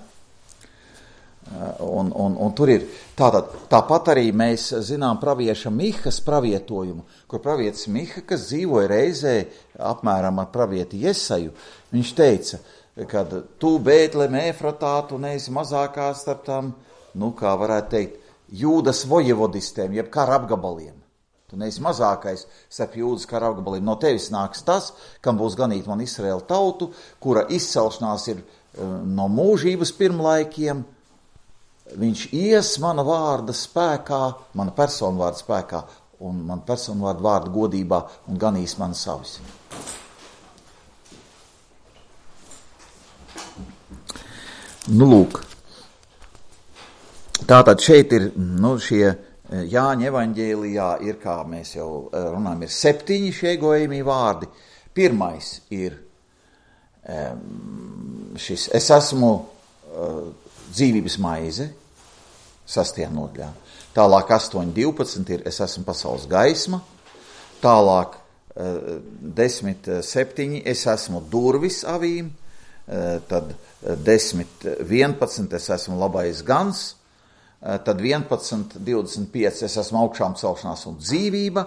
Un, un, un tur ir tātad, tāpat arī mēs zinām pravieša Mihas pravietojumu, kur pravietis Miha, kas dzīvoja reizē apmēram ar pravieti Iesaju, viņš teica, kad tu Bētlem Efratā, tu neesi mazākā starp tām, nu kā varētu teikt, Jūdas vojevodistēm, jeb kara apgabaliem. Tu neesi mazākais starp Jūdas kara apgabaliem. No tevis nāks tas, kam būs ganīt man Izraēla tautu, kura izcelšanās ir no mūžības pirmlaikiem. Viņš ies mana vārda spēkā, mana personu vārda spēkā un mana personu vārda vārda godībā un ganīs man savis. Nu, lūk. Tātad šeit ir, nu, šie Jāņa evaņģēlijā ir, kā mēs jau runājam, ir septiņi šie egoēmī vārdi. Pirmais ir šis, es esmu dzīvības maize, sastajā nodaļā. Tālāk astoņi divpadsmit ir, es esmu pasaules gaisma. Tālāk desmit septiņi, es esmu durvis avīm. Tad desmit vienpadsmit, es esmu labais gans. Tad vienpadsmit divdesmit pieci, es esmu augšām celšanās un dzīvība.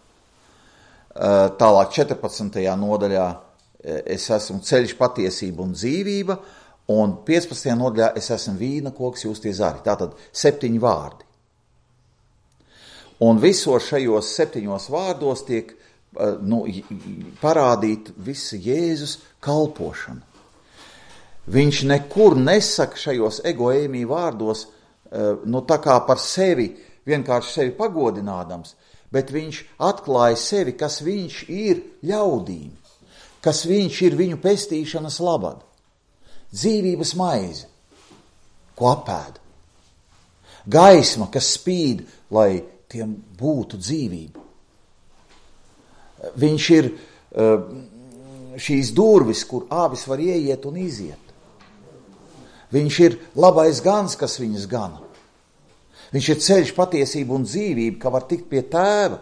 Tālāk četrpadsmitajā nodaļā, es esmu ceļš, patiesība un dzīvība. Un piecpadsmitajā nodaļā, es esmu vīna koks, jūs tie zari. Tātad septiņi vārdi. Un visos šajos septiņos vārdos tiek nu, parādīta visa Jēzus kalpošana. Viņš nekur nesaka šajos egoēmī vārdos, nu tā kā par sevi, vienkārši sevi pagodinādams, bet viņš atklāja sevi, kas viņš ir ļaudīm, kas viņš ir viņu pestīšanas labad. Dzīvības maize, ko apēda. Gaisma, kas spīd, lai tiem būtu dzīvība. Viņš ir šīs durvis, kur āvis var ieiet un iziet. Viņš ir labais gans, kas viņas gana. Viņš ir ceļš, patiesība un dzīvība, ka var tikt pie tēva.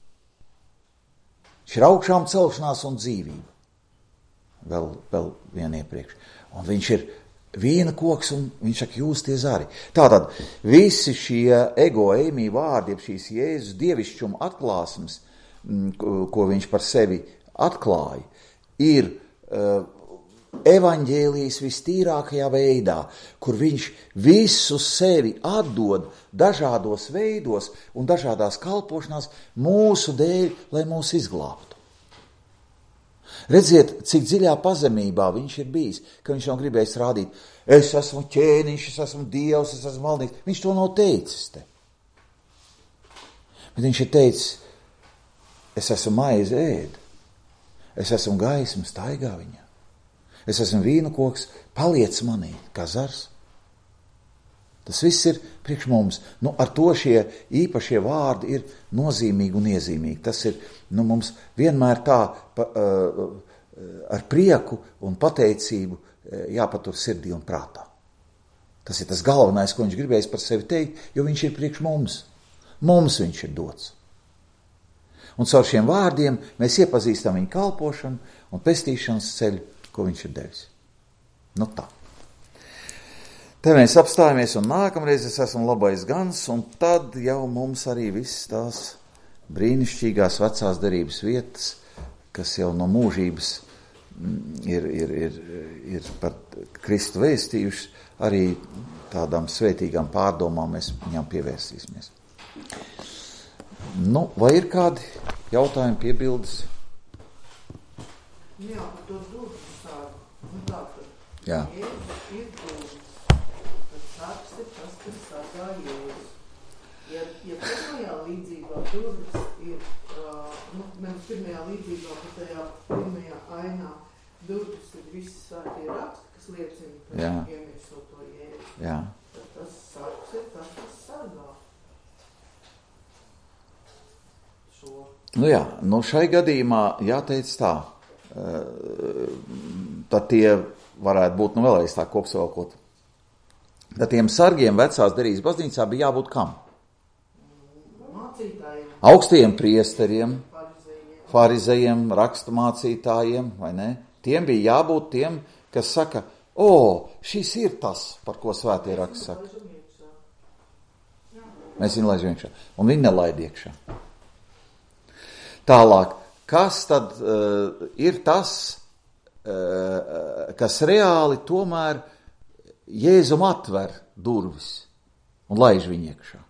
Viņš ir augšām celšanās un dzīvība. Vēl, vēl vien iepriekš. Un viņš ir vīna koks un viņš saka, jūs tie zari. Tātad visi šie egoēmī vārdi, šīs Jēzus dievišķuma atklāsmes, ko viņš par sevi atklāja, ir uh, evaņģēlijas vistīrākajā veidā, kur viņš visu sevi atdod dažādos veidos un dažādās kalpošanās mūsu dēļ, lai mūs izglābtu. Redziet, cik dziļā pazemībā viņš ir bijis, ka viņš nav gribējis rādīt, es esmu ķēniņš, es esmu dievs, es esmu maldīgs. Viņš to nav teicis te. Bet viņš ir teicis, es esmu maize ēd, es esmu gaisma, staigā viņā. Es esmu vīna koks, paliec manī, kā zars. Tas viss ir priekš mums. Nu, ar to šie īpašie vārdi ir nozīmīgi un iezīmīgi. Tas ir nu, mums vienmēr tā pa, uh, ar prieku un pateicību uh, jāpatur sirdī un prātā. Tas ir tas galvenais, ko viņš gribējis par sevi teikt, jo viņš ir priekš mums. Mums viņš ir dots. Un caur šiem vārdiem mēs iepazīstam viņa kalpošanu un pestīšanas ceļu, ko viņš ir devis. Nu tā. Te mēs apstājamies un nākamreiz es esmu labais gans, un tad jau mums arī viss tās brīnišķīgās vecās derības vietas, kas jau no mūžības ir, ir, ir, ir par Kristu vēstījušas, arī tādām svētīgām pārdomām mēs viņām pievērsīsimies. Nu, vai ir kādi jautājumi, piebildes? Jā, to durvis sāku. Nu tā, tad. Jā. Jēzus ir durvis. Tad sāks ir tas, kas sākā Jēzus. Ja, ja pirmajā līdzībā durvis ir, uh, nu, mēs pirmajā līdzībā, bet tajā pirmajā ainā durvis ir visi svētie raksti, kas liecina par iemiesoto Jēzu. Jā. Tad tas sāks ir tas, kas sargā šo. Nu jā, nu šai gadījumā jāteic tā, tad tie varētu būt, nu vēlreiz tā kopsavilkot, tad tiem sargiem vecās derības baznīcā bija jābūt kam? Mācītājiem. augstajiem priesteriem, Farizējiem. farizejiem, raksturmācītājiem, vai ne? Tiem bija jābūt tiem, kas saka, o, šis ir tas, par ko svētie raksti saka. Mēs viņu laižam iekšā. Un viņi nelaid iekšā. Tālāk, kas tad uh, ir tas, uh, kas reāli tomēr Jēzum atver durvis un laiž viņu iekšā?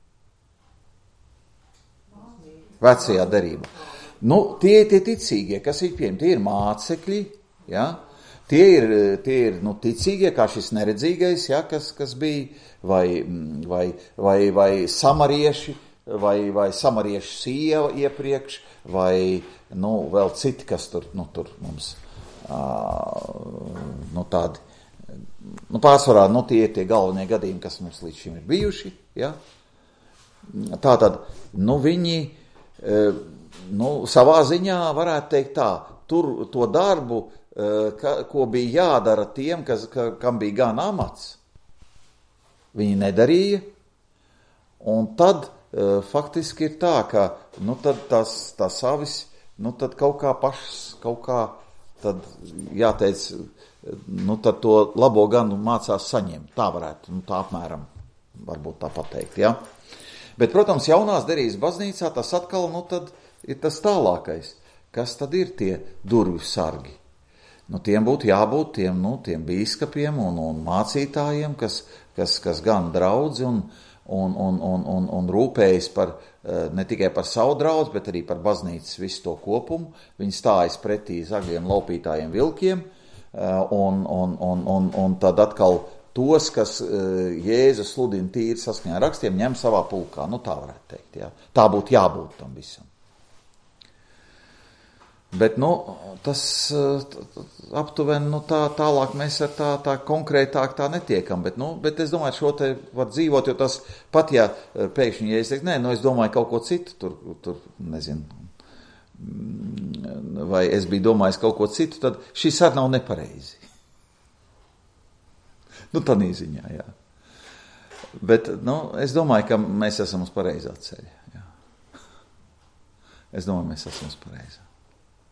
Vecajā derībā. Nu, tie ir tie ticīgie, kas ir pieņem. Tie ir mācekļi, ja? Tie ir, tie ir nu, ticīgie, kā šis neredzīgais, ja? kas, kas bija, vai, vai, vai, vai samarieši, vai, vai samariešu sieva iepriekš, vai nu, vēl citi, kas tur, nu, tur mums uh, nu, tādi, nu, pārsvarā, nu, tie ir tie galvenie gadījumi, kas mums līdz šim ir bijuši, ja? Tātad, nu, viņi nu, savā ziņā varētu teikt tā, tur to darbu, ka, ko bija jādara tiem, kas, ka, kam bija gan amats, viņi nedarīja, un tad faktiski ir tā, ka nu, tad tas, tas savis, nu, tad kaut kā pašas, kaut kā, tad jāteic, nu, tad to labo ganu mācās saņemt, tā varētu, nu, tā apmēram, varbūt tā pateikt, ja? Bet, protams, jaunās derības baznīcā tas atkal, nu, tad ir tas tālākais. Kas tad ir tie durvju sargi? Nu, tiem būtu jābūt tiem, nu, tiem bīskapiem un, un mācītājiem, kas, kas, kas gan draudzi un, un, un, un, un, un rūpējas par, ne tikai par savu draudzi, bet arī par baznīcas visu to kopumu. Viņi stājas pretī zagļiem laupītājiem vilkiem, un, un, un, un, un tad atkal tos, kas Jēzus sludina tīri saskaņā ar rakstiem, ņem savā pulkā. Nu, tā varētu teikt, jā. Tā būtu jābūt tam visam. Bet, nu, tas aptuveni, nu, tā tālāk mēs ar tā, tā konkrētāk tā netiekam. Bet, nu, bet es domāju, šo te var dzīvot, jo tas pat, ja pēkšņi, ja es teiktu, nē, nu, es domāju kaut ko citu, tur, tur, nezinu, vai es biju domājis kaut ko citu, tad šis arī nav nepareizi. Nu, tādā ziņā, jā. Bet, nu, es domāju, ka mēs esam uz pareizā ceļa, jā. Es domāju, mēs esam uz pareizā.